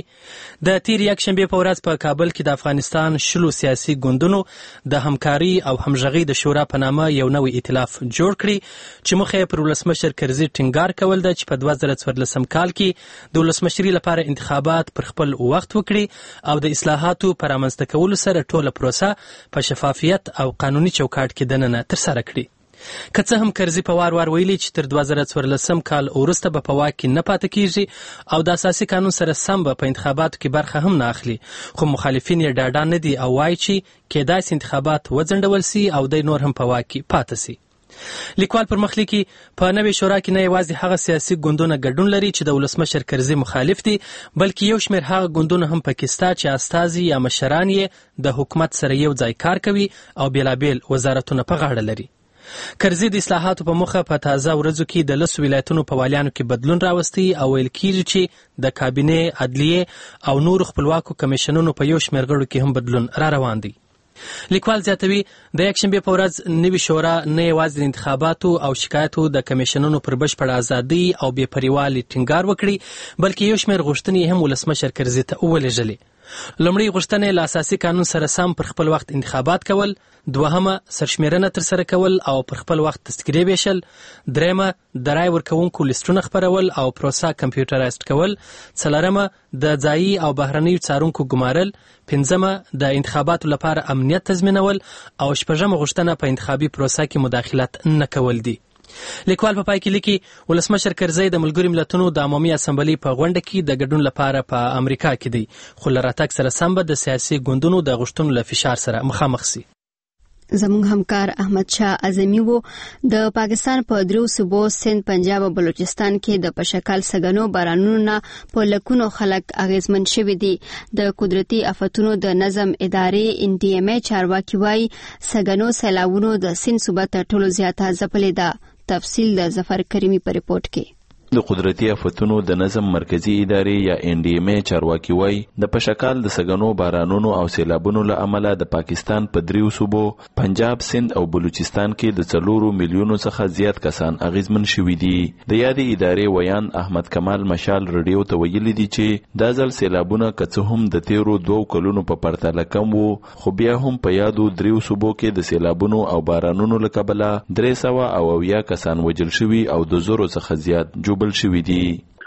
د تیر یک شنبه په ورځ په کابل کې د افغانستان شلو سیاسي ګوندونو د همکاري او همغږي د شورا په نامه یو نوی ائتلاف جوړ کړي چې مخه پر ولسمشر کرزي ټینګار کول د چې په 2014 کال کې د ولسمشري لپاره انتخابات پر خپل وخت وکړي او د اصلاحاتو پر رامنځته کولو سره ټوله پروسه په شفافیت او قانوني چوکاټ کې دننه ترسره کړي. که څه هم کرزي په وار ویلي چې تر 2014 کال وروسته به په واک کې نه پاتې کیږي او د اساسي قانون سره سم به په انتخاباتو کې برخه هم نه اخلي خو مخالفین یې ډاډه نه دي او وایي چې کېدای شي انتخابات وځنډول سي او د نور هم په واک کې پاتې سي. لیکوال پر مخ لیکي په نوې شورا کې نه یوازې هغه سیاسي ګوندونه ګډون لري چې د ولسمشر کرزي مخالف دي بلکې یو شمېر هغه ګوندونه هم پکې شته چې استازي یا مشران یې د حکومت سره یو ځای کار کوي او بیلابیل وزارتونه په غاړه لري. کرزي د اصلاحاتو په مخه په تازه ورځو کې د 10 ولایتونو په والیانو کې بدلون راوستي او ویل کېږي چې د کابینې عدلیه او نور خپلواکو کمیشنونو په یو شمېر غړو کې هم بدلون را روان دی. لیکوال زیاتوي د یک شنبه په ورځ نوي شورا نه یوازې د انتخاباتو او شکایتو د کمیشنونو پر بشپړ ازادي او بې پریوالي ټینګار وکړي بلکې یو شمېر غوښتنې هم ولسمشر کرزي ته ولېږلې. لومړی غوښتنه له اساسي قانون سره سم پر خپل وخت انتخابات کول، دوهمه سرشمیرنه ترسره کول او پر خپل وخت تذکرې ویشل، دریمه د رای ورکوونکو لیستونه خپرول او پروسه کمپیوټرایزډ کول، څلورمه د ځایي او بهرنیو څارونکو ګمارل، پنځمه د انتخاباتو لپاره امنیت تضمینول او شپږمه غوښتنه په انتخابي پروسه کې مداخلت نه کول دي. لیکوال په پای کې لیکي ولسمشر کرزي د ملګرو ملتونو د عمومي اسمبلی په غونډه کې د ګډون لپاره په امریکا کې دی خو له راتګ سره سم به د سیاسي ګوندونو د غوښتنو له فشار سره مخامخ سي. زموږ همکار احمد شاه اعظمي وو د پاکستان په درو صوبو سند، پنجاب او بلوچستان کې د پشکال سګنو بارانونو په لکونو خلک اغیزمن شوي دي. د قدرتي آفتونو د نظم ادارې NDMA چارواکي وايي سګنو سیلاوونو د سند صوبه ته ټولو زیاته ځپلې ده. تفصیل د ظفر کریمی په ریپورت کې. د قدرتي آفتونو د نظم مرکزی ادارې یا NDMA چارواکي وایي د پشکال د سګنو بارانونو او سیلابونو له امله د پاکستان په دریو صوبو پنجاب، سند او بلوچستان کې د 4 میلیونو څخه زیات کسان اغیزمن شوي دي. د یادې ادارې ویان احمد کمال مشال رادیو ته ویلي دي چې دا ځل سیلابونه که څه هم د تیرو 2 کلونو په پرتله کم وو خو بیا هم په یادو دریو صوبو کې د سیلابونو او بارانونو له کبله 300 کسان وژل شوي او د 1000 څخه زیات بل شوی دي.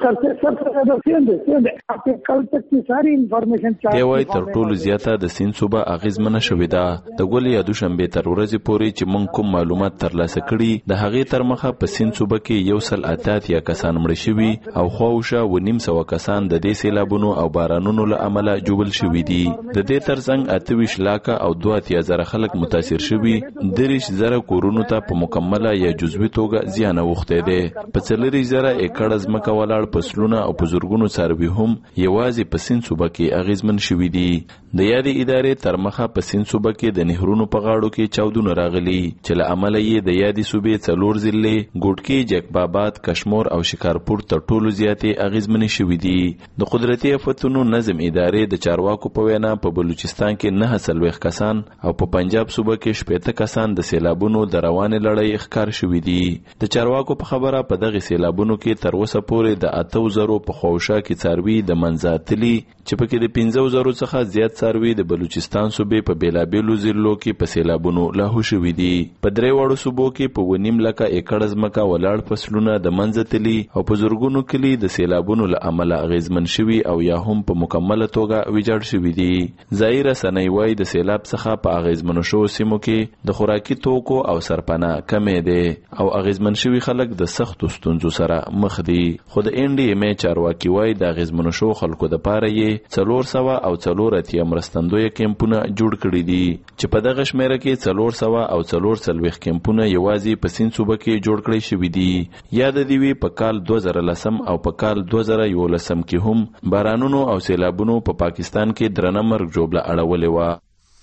सबसे ज्यादा सेंध आपके कल तक की सारी इंफॉर्मेशन دی وای تر ټولو زیاته د سیند صوبه اغیزمنه شوې ده د ګول یا دوشنبه تر ورځې پورې چې مونږ کوم معلومات ترلاسه کړي د هغې تر مخه په سیند صوبه کې 188 کسان مړ شوي او خواوشه و 900 کسان د دې سیلابونو او بارانونو له امله جوړل شوي دي د دې ترڅنګ 28 لاکه او 2.0 خلک متاثر شوي 30,000 کورونو ته په مکمله یا جزوي توګه زیان اوښتی دی په 4,000 ایکړ ځمکه ولاړ فصلونه او په زرګونو څاروي هم یوازې په سیند صوبه کې اغیزمن شوي دي د یادې ادارې تر مخه په سیند صوبه کې د نهرونو په غاړو کې چاودونه راغلي چې له امله یې د یادې صوبې 4 ضلعې ګوټکي جګباباد کشمور او شکارپور تر ټولو زیاتې اغیزمنې شوي دي د قدرتي آفتونو نظم ادارې د چارواکو په وینا په بلوچستان کې 49 کسان او په پنجاب صوبه کې 70 کسان د سیلابونو د روانې لړۍ ښکار شوي دي د چارواکو په خبره په دغه سیلابونو کې تر اوسه پورې د 8,000 په خوښه کې څاروي د منځاتلي چې پکې د 15,000 څخه زیات څاروي د بلوچستان صوبې په بیلابیلو ضلعو کې په سیلابونو لاهو شوي دي په درې وړو صوبو کې په 1.5 لکه ایکړ ځمکه ولاړ فصلونه د منځتلي او په زرګونو کلي د سیلابونو له امله اغیزمن شوي او یا هم په مکمله توګه ویجاړ شوي دي ځایي رسنۍ وایي د سیلاب څخه په اغیزمنو شوو سیمو کې د خوراکي توکو او سرپناه کمې دي او اغیزمن شوي خلک د سختو ستونزو سره مخ دي خو د NDMA چارواکي وایي د اغیزمنو شوو خلکو دپاره یې 400 او 4 مرستندویه کیمپونه جوړ کړي دي چې په دغه شمیره کې 400 او 440 کیمپونه یوازې په سیند صوبه کې جوړ کړي شوي دي یاد دی وی په کال 2010 او په کال 2011 کې هم بارانونو او سیلابونو په پاکستان کې درنه مرګ جوړه اړولې و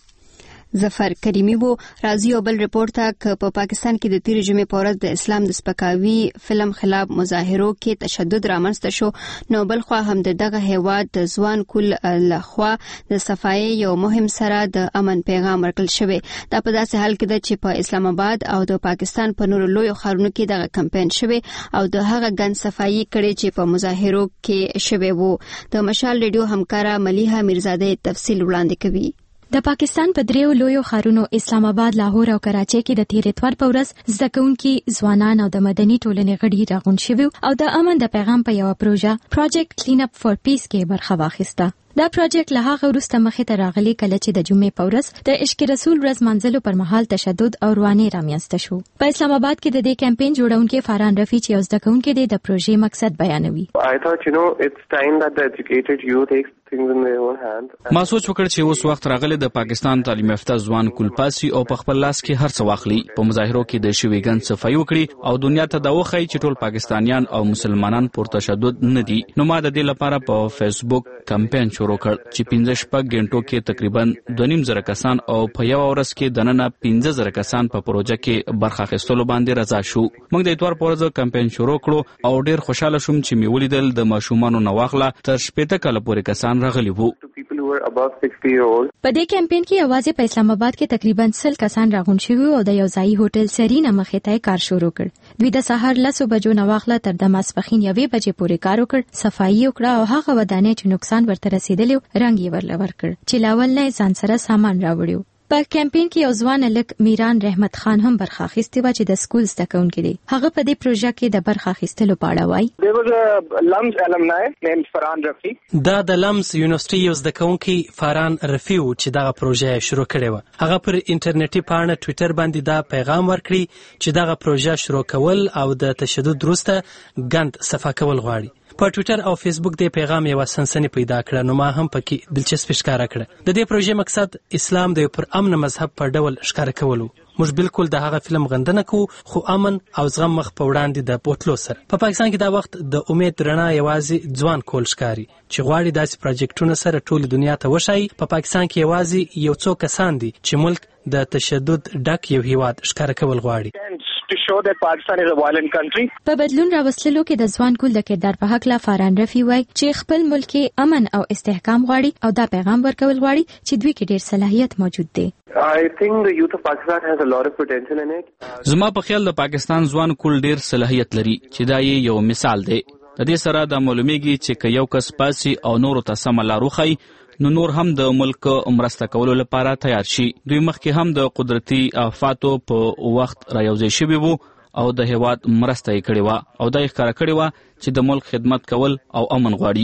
ظفر کریمی وو راځي او بل رپورت ته په پاکستان کې د تیر جمعې په ورځ د اسلام د سپکاوي فلم خلاف مظاهرو کې تشدد رامنځته شو نو بل خو هم دغه هیواد د ځوان کول لخوا د صفای یو مهم سره د امن پیغام ورکړل شوی دا په داسې حال کې ده چې په اسلام آباد او د پاکستان په نورو لوی ښارونو کې دغه کمپاین شوی او د هغه ګن صفایي کړي چې په مظاهرو کې شوی وو د مشال ریډیو همکارا ملیحه میرزاده تفصیل وړاندې کوي د پاکستان په دریو لویو ښارونو اسلام آباد، لاهور او کراچۍ کې د تیر اتوار په ورځ زده کوونکي، ځوانان او د مدني ټولنې غړي راغونډ شوي او د امن د پیغام په یوه پروژه پروجیکټ کلین اپ فور پیس کې برخه واخیسته. دا پروجیکټ له هغه وروسته مخې ته راغلی کله چې د جمعې په ورځ د عشق رسول ورځ منځلو پر مهال تشدد او روانې رامنځته شو. په اسلام آباد کې د دې کمپاین جوړونکي فاران رفیع چې یو زده کوونکی دی د پروژې مقصد بیانوي. ما سوچ وکړ چې اوس وخت راغلی د پاکستان تعلیم یافته ځوان کولپاسي او په خپل لاس کې هر څه واخلي، په مظاهرو کې د شوي ګند صفایي وکړي او دنیا ته دا وښایي چې ټول پاکستانیان او مسلمانان پر تشدد نه دي. نو ما د دې لپاره په فیسبوک کمپاین شروع کړ چې 15 غنټو کې تقریبا 2,500 کسان او په یو ورځ کې دننه 15,000 کسان په پروژه کې برخه اخیستلو باندې رضا شو. موږ د اتوار په ورځ کمپاین شروع کړو او ډیر خوشاله شوم چې مې ولیدل د ماشومانو نه واخله تر 15 کاله پورې کسان راغلي وو. په دې کمپاین کې یوازې په اسلام آباد کې تقریبا 100 کسان راغونډ شوي او د یو ځایي هوټل سرینا مخې ته کار شروع کړ. دوی د سهار 10 بجو نه واخله تر د ماسپښین 1 بجې پورې کار وکړ، صفایي وکړه او هغه ودانۍ چې نقصان ورته رسیدلی رنګ یې ورله ورکړ چې لاول نه ځان سره سامان راوړیو. په کمپاین کې یو ځوان الک میران رحمت خان هم برخه اخیستې و چې د سکول زده کوونکی دی. هغه په دې پروژه کې د برخه اخیستلو په اړه وایي. دا د لمس یونیورسيټي یو زده کوونکی فاران رفیع چې دغه پروژه شروع کړې و. هغه پر انټرنیټي پاڼه ټوئیټر باندې دا پیغام ورکړي چې دغه پروژه شروع کول او د تشدد وروسته ګند صفا کول غواړي. په ټوئیټر او فیسبوک د پیغام یو سنسنی پیدا کړه نو ما هم پکې دلچسپي ښکاره کړه. د دې پروژې مقصد اسلام د پر امن مذهب په ډول ښکاره کول. موږ بالکل د هغه فلم غندنه کوو خو امن او زغم مخ په وړاندې د بوتلو سره. په پاکستان کې دا وخت د امید رڼا یوازې ځوان کول ښکاري چې غواړي داسې پروجیکټونه سره ټول دنیا ته وشایي. په پاکستان کې یوازې یو څو کسان دي چې ملک د تشدد ډک یو هیواد ښکاره کول غواړي. په بدلون راوستلو کې د ځوان کول د کردار په حق لا فاران رفیع وایي چې خپل ملک امن او استحکام غواړي او دا پیغام ورکول غواړي چې دوی کې ډیر صلاحیت موجود دی. زما په خیال د پاکستان ځوان کول ډیر صلاحیت لري چې دا یو مثال دی. د دې سره دا معلومیږي چې که یو کس پاسي او نورو ته سم لار وښایي نو نور هم د ملک مرسته کولو لپاره تیار شي. دوی مخکې هم د قدرتي آفاتو په وخت را یوځای شوي وو او د هیواد مرسته یې کړې وه او دا یې ښکاره کړې وه چې د ملک خدمت کول او امن غواړي.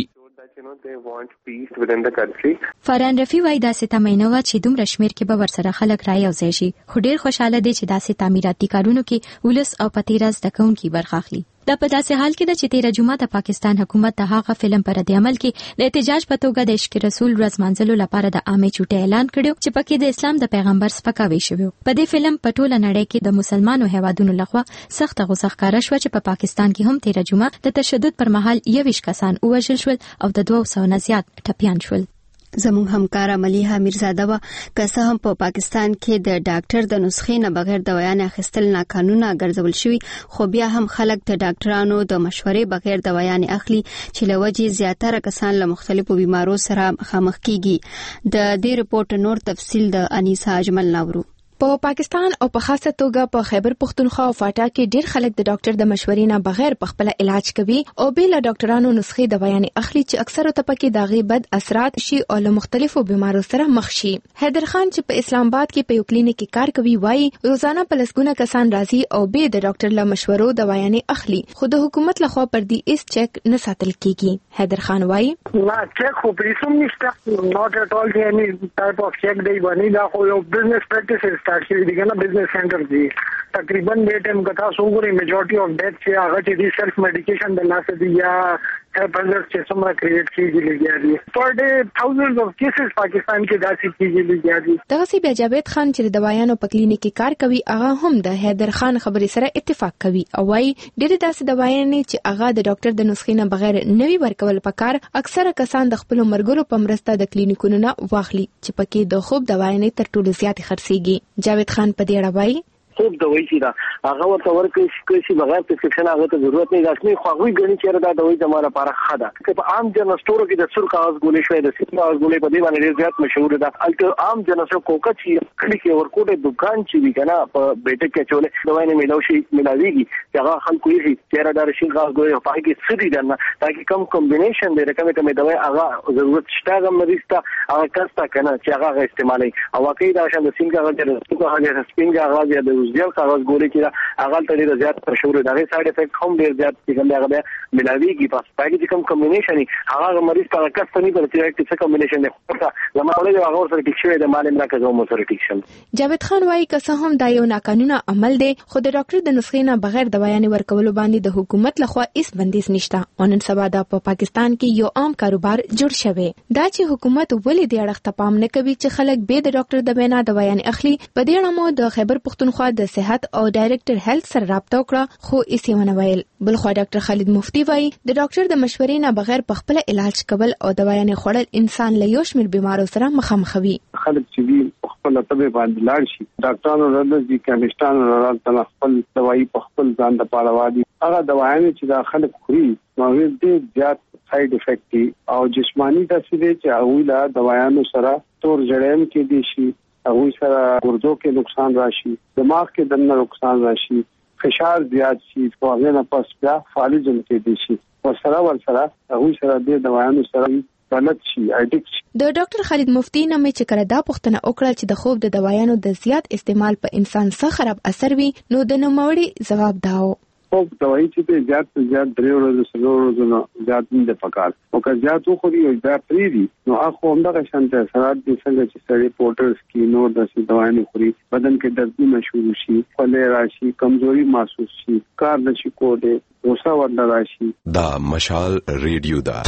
فرحان رفیع وایي داسې تمه وه چې دومره شمېر کې به ورسره خلک رایوځای شي، خو ډېر خوشحاله دی چې داسې تعمیراتي کارونو کې ولس او په تېره زده کوونکي برخه اخلي. دا په داسې حال کې ده چې 13 جمعه د پاکستان حکومت د هغه فلم پر رد عمل کې د احتجاج په توګه د عشق رسول ورځ مانځلو لپاره د عامه چوټي اعلان کړو چې پکې د اسلام د پیغمبر سپکاوی شوی. په دې فلم په ټوله نړۍ کې د مسلمانو هیوادونو لخوا سخت غوسه ښکاره شوه چې په پاکستان کې هم 13 جمعه د تشدد پر مهال 21 کسان وژل شول او د 200 نه زیات ټپیان شول. زموږ همکار ملیحه میرزاده و که څه هم په پاکستان کې د ډاکټر د نسخې نه بغیر دوايان اخیستل ناقانونه ګرځول شوی، خو بیا هم خلک د ډاکټرانو د مشورې بغیر دوايان اخلي چې لوجې زیاتره کسان له مختلفو بیمارو سره مخامخ کیږي. د دې رپورت نور تفصیل د انیسا اجمل ناورو. په پاکستان او په خاصه توګه په خیبر پختونخوا او فاټا کې ډېر خلک د ډاکټر د مشورې نه بغیر په خپل علاج کوي او به له ډاکټرانو نسخې دوايانې اخلي چې اکثره ته پکې داغي بد اثرات شي او له مختلفو بیمارو سره مخ شي. حیدر خان چې په اسلام آباد کې په یو کلینیک کې کار کوي وایي روزانه په لسګونه کسان راځي او به د ډاکټر له مشورو دوايانې اخلي، خو د حکومت لخوا پر دې اس چیک نه ساتل کیږي. حیدر خان وایي لا چیک خو پریسوم نشته، not at all any type of check دی باندې دا خو یو بزنس پریکټیس start شي دي کنه بزنس سنټر دی. تقریبا د ټیم کتا سوګوري میجورټي اف ډیث چې هغه چې دی سیلف میډیکیشن د لاسه دی یا هربلر چې څومره کریټ کیږي لګیږي پر ډے thousands of cases پاکستان کې داسې کیږي لګیږي. دغه سی بیا جاوید خان چې د دوايانو په کلینیک کې کار کوي هغه هم د حیدر خان خبرې سره اتفاق کوي او وايي ډېر داسې دوايانې چې هغه د ډاکټر د نسخې نه بغیر نوي ورکول پکار اکثره کسان د خپل مرګرو په مرسته د کلینیکونو نه واخلي چې پکې د خوب دوايانې تر ټولو زیات خرڅيږي. جاوید خان په دې اړه وایي خوب دوايي چې دا هغه ورته ورکړي چې بغیر پرسکرپشن هغه ته ضرورت نه لازمي خو هغه غني چې دا دوايي زموږ لپاره ښه ده. چې په عام جنرال سٹور کې د سر کاغذ ګولې شوی د سر کاغذ ګولې په دې باندې ډېر زیات مشهور ده. البته عام جنرال سٹور کوکا چې کلی کې ورکوټه دکان چې وی کنه په بیٹک کې چولې دوايي نه ملاويږي چې هغه خلکو یې چې دا رشین کاغذ ګولې په کې سړي دنه تاکي کم کمبینیشن دی کومه دوايي هغه ضرورت شته هغه مریض ته هغه کستا کنه چې هغه استعمالي او واقعي دا شان د سین کاغذ د سپین کاغذ یا د وزیل کاغذ ګولې چې هغه ته ډېر زیات مشهور ده. هغه سایډ افیکټ هم ډېر زیات دي هغه ملاويږي په پای کې کوم کمبینیشن هغه مریض ته کس نه پرې چې څه کمبینیشن دی زموږ له هغه سره ټیک شوی د مالم راکزو مو سره ټیک شم. جاوید خان وايي که څه هم دا یو ناقانونه عمل دی خو د ډاکټر د نسخې نه بغیر دوايانې ورکول باندې د حکومت لخوا هیڅ بندیز نشته او نن سبا دا په پاکستان کې یو عام کاروبار جوړ شوی. دا چې حکومت ولې د اړخ ته پام نه کوي چې خلک به د ډاکټر د بنا دوايانې اخلي. په دې اړه مو د خیبر پختونخوا د صحت او ډایریکټر هیلث سره رابطه وکړه خو هیڅ ونه ویل. بلخوا ډاکټر خالد مفتی وایي د ډاکټر د مشورې نه بغیر په خپل علاج کول او دوايانې خوړل انسان له یو شمېر بیمارو سره مخامخوي. خلک چې خپل طبي باندې لاړ شي ډاکټرانو راځي کیمسټانو راځي خپل دوايي په خپل ځان د پاره وادي هغه دوايانې چې د خلک خوري نو ډېر زیات سایډ افیکټ او جسمانی تاثیر چې هغه له دوايانو سره تور جړم کې دي شي هغه سره ګردو کې نقصان راشي دماغ کې دنه نقصان راشي فشار زیات شي خو هغه نه پس بیا فالجن کې دي شي ورسره هغه سره د دوايانو سره غلط شي اډیکټ. د ډاکټر خالد مفتی نه مې چې کړه دا پوښتنه وکړه چې د خوب د دوايانو د زیات استعمال په انسان څه خراب اثر وي نو د نوموړي جواب داو خوب دوايي چې زیات 3 ورځې سره روزانه زیات نه پکار او که زیات خو دی دا پری دي نو هغه هم د شانته سرات دي څنګه چې سړی پورټرز کې نو د دوايانې خوري بدن کې دردونه شروع شي خلې راشي کمزوري محسوس شي کار نشي کوله غوسه ورته راشي. دا مشال ریډیو دا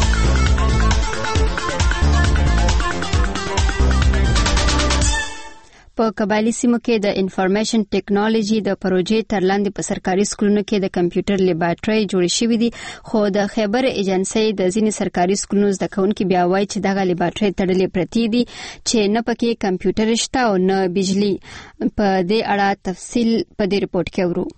په قبایلی سیمو کې د انفارمیشن ټیکنالوژي د پروژې تر لاندې په سرکاري سکولونو کې د کمپیوټر لیبارټري جوړې شوې دي خو د خیبر ایجنسی د ځینې سرکاري سکولونو زده کوونکي بیا وایي چې دغه لیبارټري تړلې پرتې دي چې نه پکې کمپیوټر شته او نه بجلی. په دې اړه تفصیل په دې رپورت کې ورو.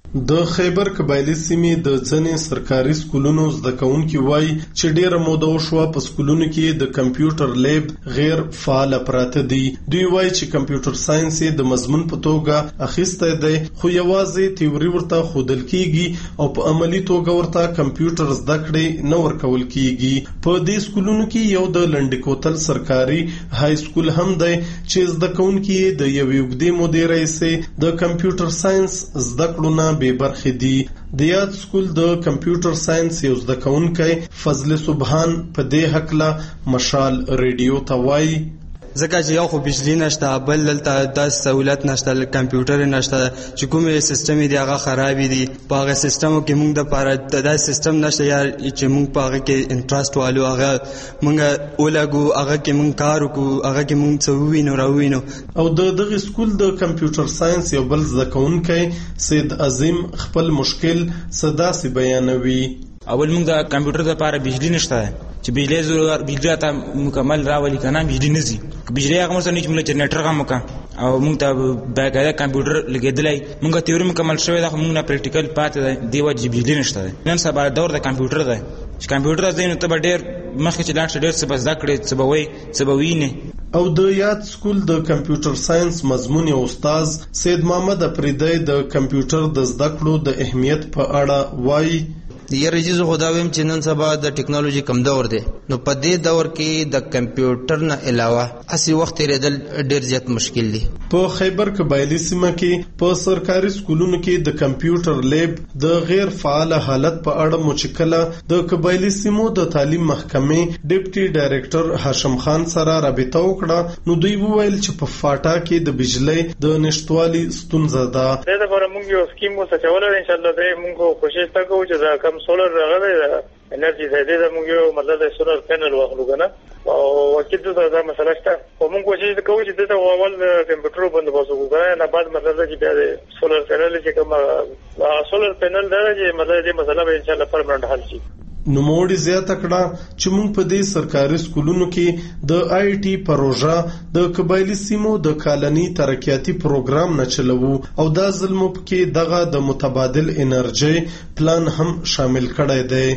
د خیبر قبایلی سیمې د ځنې سرکاري سکولونو زده کوونکي وایي چې ډیره موده وشوه په سکولونو کې د کمپیوټر لیب غیر فعال پراته دي. دوی وایي چې کمپیوټر ساينس د مضمون په توګه اخیسته دی خو یوازې تیوري ورته ښودل کیږي او په عملی توګه ورته کمپیوټر زده کړې نه ورکول کیږي. په دې سکولونو کې یو د لنډ کوتل سرکاري های سکول هم دی چې زده کوونکي د یوې اوږدې مودې راهیسې د کمپیوټر ساينس زده کړو نه بې برخې دي. د یاد سکول د کمپیوټر ساينس یو زده کوونکی فضل سبحان په دې هکله مشال ریډیو ته وایي ځکه چې یو خو بجلی نشته بل دلته داسې سہولت نشته کمپیوټر نشته چې کومې سیستم دی هغه خراب دي په هغه سیستمو کې موږ د پاره داسې سیستم نشته یا چې موږ په هغه کې انټرست والو هغه موږ ولګو هغه کې موږ کار وکړو هغه کې موږ څه وینو راوینو. او دغه سکول د کمپیوټر ساينس یو بل زده کوونکی سید عظیم خپل مشکل صداسي بیانوي. اول موږ د کمپیوټر لپاره بجلی نشته چې بجلی ضرورت بجلی ته مکمل راولي کنه بجلی نزي بجلی هغه مثلا چې موږ جنریټر غو مکا او موږ ته باقاعده کمپیوټر لګیدلای موږ تیوري مکمل شوی دا موږ نه پریکټیکل پاتې دی وجه بجلی نشته. نن سبا دور د کمپیوټر دی چې کمپیوټر زین ته ډېر مخکې چې لاړ ډېر څه بس ذکر څه بوي څه بوینه. او د یاد سکول د کمپیوټر ساينس مضمون یو استاد سید محمد افریدی د کمپیوټر د زده کړو د اهمیت په اړه وایي یره جزو خداویم چې نن سبا د ټیکنالوژي کم دور دی نو په دې دور کې د کمپیوټر نه علاوه اسی وخت ریدل ډیر زیات مشکل دی. په خیبر قبایلی سیمه کې په سرکاري سکولونو کې د کمپیوټر لیب د غیر فعال حالت په اړه مچکله د قبایلی سیمو د تعلیم محکمې ډیپټي ډایریکټر هاشم خان سره رابطه وکړه. نو دوی وویل چې په فاټا کې د بجلی د نشټوالي ستونزه ده. دا لپاره موږ یو سکیم وسچول ان شاء الله به موږ کوشش وکړو چې دا کم سولر راغلی انرژي زیاده ده موږ یو مطلب د سولر پینل واخلو کنه او وکید دا مسله شته او موږ کوشش کوو چې د اول ټمپریچر بندوبست وکړو نه بعد مطلب چې بیا د سولر پینل چې کوم سولر پینل دا چې مطلب دې مسله به ان شاء الله پرمنټ حل شي. نو موړي زیاته کړه چې موږ په دې سرکاري سکولونو کې د آی ټي پروژه د قبایلی سیمو د کالني ترقیاتي پروګرام نه چلوو او دا ظلم کې دغه د متبادل انرژي پلان هم شامل کړی دی.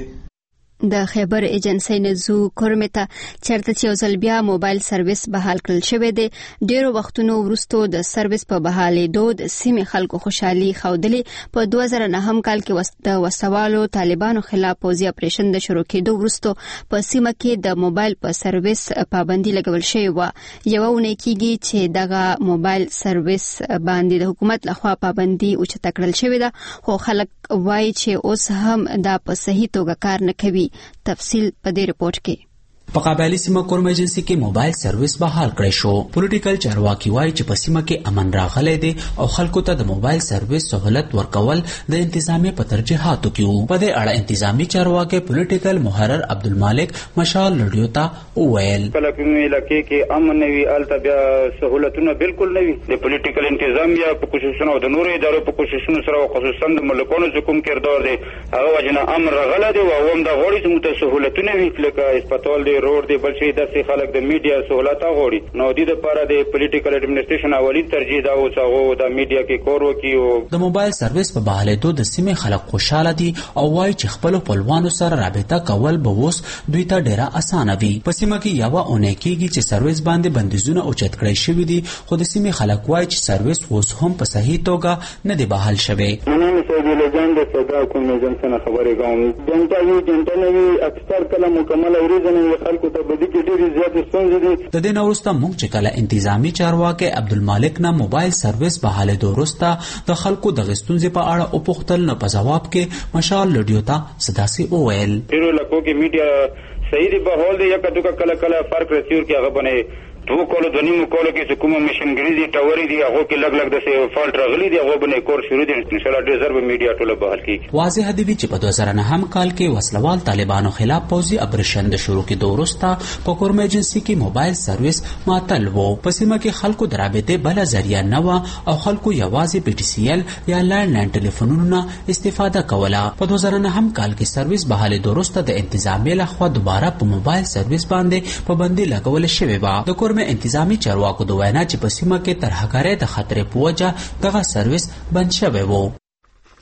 د خیبر ایجنسی نزو کورمته چرته چې ځل بیا موبایل سرویس بحال کړل شوی دی. ډیرو وختونو وروسته د سرویس په بحالېدو د سیمې خلکو خوشحالي ښودلې. په 2009 کال کې د وسوالو طالبانو خلاف پوځي اپریشن د شروع کېدو وروسته په سیمه کې د موبایل په سرویس پابندي لګول شوی و. یو ونه کېږي چې دغه موبایل سرویس باندې د حکومت لخوا پابندي اوچته کړل شوی ده خو خلک وایي چې اوس هم دا په صحیح توګه کار نه کوي. تفصیل په دې رپورت کې. په قبایلی سیمه کورم ایجنسی کې موبایل سرویس بحال کړی شو. پولیټیکل چارواکي وایي چې په سیمه کې امن راغلی دی او خلکو ته د موبایل سرویس سہولت ورکول د انتظامی په ترجیحاتو کې وو. په دې اړه انتظامی چارواکي پولیټیکل محرر عبدالمالک مشال لډیو ته وویل کله کوم علاقې کې امن نه وي الته بیا سہولتونه بالکل نه وي. د پولیټیکل انتظامیه په کوششونو او د نورو ادارو په کوششونو سره خصوصا د ملکونو حکومت کردار دی هغه وجنه امن راغلی دی او هم د غوړي چې مت سہولتونه وي لکه هسپتال دی روډ دی بل شي داسې خلک د میډیا سہولت غوړي نو د لپاره د پولیټیکل اډمنسټریشن اولین ترجیح دا اوس هغه د میډیا کې کور وکړي. د موبایل سرویس په بحالېدو د سیمې خلک خوشاله دي او وایي چې خپل خپلوانو سره رابطه کول به اوس دوی ته ډیره اسانه وي. په سیمه کې یو اونۍ کېږي چې سرویس باندې بندیزونه اوچت کړی شوي دي خو د سیمې خلک وایي چې سرویس اوس هم په صحیح توګه نه دی بحال شوی. نن سوي لګان د صدا کوم جنسنه خبرې کوم جنتا نه اکثر کله مکمل اوریدنه خلکو ته بدی کې ډېری زیات ستونزې دي. د دې نورسته موږ چې کله انتظامی چارواکي عبدالمالک نه موبایل سرویس بحالېدو وروسته د خلکو د ستونزې په اړه وپوښتل نو په جواب کې مشال لډیو ته صداسي وویل ډېرو لکو کې میډیا صحیح دی بهول دی یک دوه کله کله فرق رسیور کې هغه بنه تو کولو د نیمو کولو کې کومه مشنګری دي ټاوري دي هغه کې لګ د سه فالټ راغلي دي هغه بنه کور شروع دي ان شاء الله ډیر ضرب میډیا ټوله بحال کیږي. واضح دی چې په 2009 کال کې وسلوال طالبانو خلاف پوځي اپریشن د شروع کېدو وروسته په کورم ایجنسی کې موبایل سرویس معطل وو. په سیمه کې خلکو د رابطې بل ذریعہ نه و او خلکو یوازې پی ټی سی ایل یا لینډلاین ټلیفونونو استفاده کوله. په 2009 کال کې سرویس بحالېدو وروسته د انتظامیه لخوا دوباره په موبایل سرویس باندې پابندي لګول شوې و. د انتظامی چارواکو د وینا چې په سیمه کې ترهګرۍ د خطرې په وجه دغه سرویس بند شوی وو.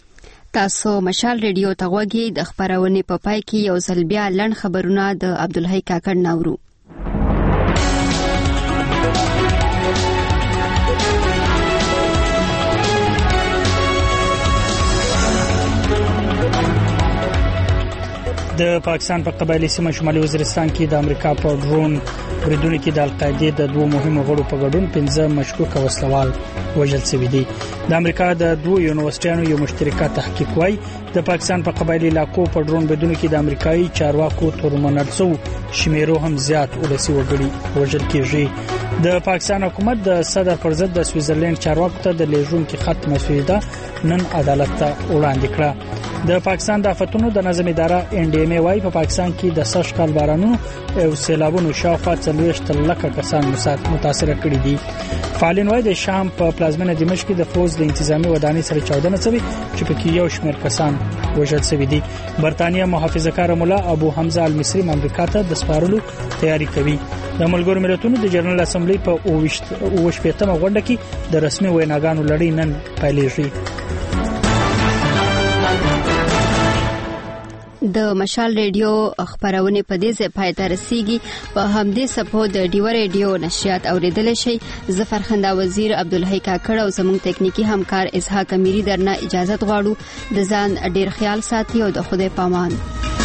تاسو مشال ریډیو ته غوږی د خبرونه په پای کې یو ځل بیا لړ خبرونه د عبدالحی کاکړ ناورو. د پاکستان په قبایلی سیمه شمالي وزیرستان کې د امریکا په ډرون بریدونو کې د القاعده د دوه مهمو غړو په ګډون 15 مشکوک وسلوال وژل شوي دي. د امریکا د دوه یونیورسيټانو یو مشترکه تحقیق وايي د پاکستان په قبایلی علاقو په ډرون بریدونو کې د امریکایي چارواکو تورمنرسو شمیرو هم زیات ولسی وګړي وژل کېږي. د پاکستان حکومت د صدر پر ضد د سویټزرلند چارواکو ته د لیژون کې خط مسوده نن عدالت ته وړاندې کړه. د پاکستان د آفتونو د نظم اداره NDMA وايي په پاکستان کې د سږ کال بارانونو او سیلابونو شاوخوا 40 لک کسان متاثر کړي دي. فعالین وايي د شام په پلازمینه دمشق کې د فوز د انتظامی ودانۍ سره چاودنه شوې چې پکې یو شمېر کسان وژل شوي دي. برتانیه محافظه‌کار مولا ابو حمزه المصری امریکا ته د سپارلو تیاری کوي. د ملګرو ملتونو د جنرال اسمبلی په 28مه غونډه کې د رسمي ویناګانو لړۍ نن پیلېږي. د مشال ریډیو خبرونه په دې ځای پای ته رسیږي. په همدې سپو د ډیو ریډیو نشریات اوریدل شي. ظفر خندا وزیر عبدالحی کاکړ او زموږ تکنیکی همکار اسحاق امیری درنه اجازه غواړو. د ځان ډیر خیال ساتي او د خدای پامان.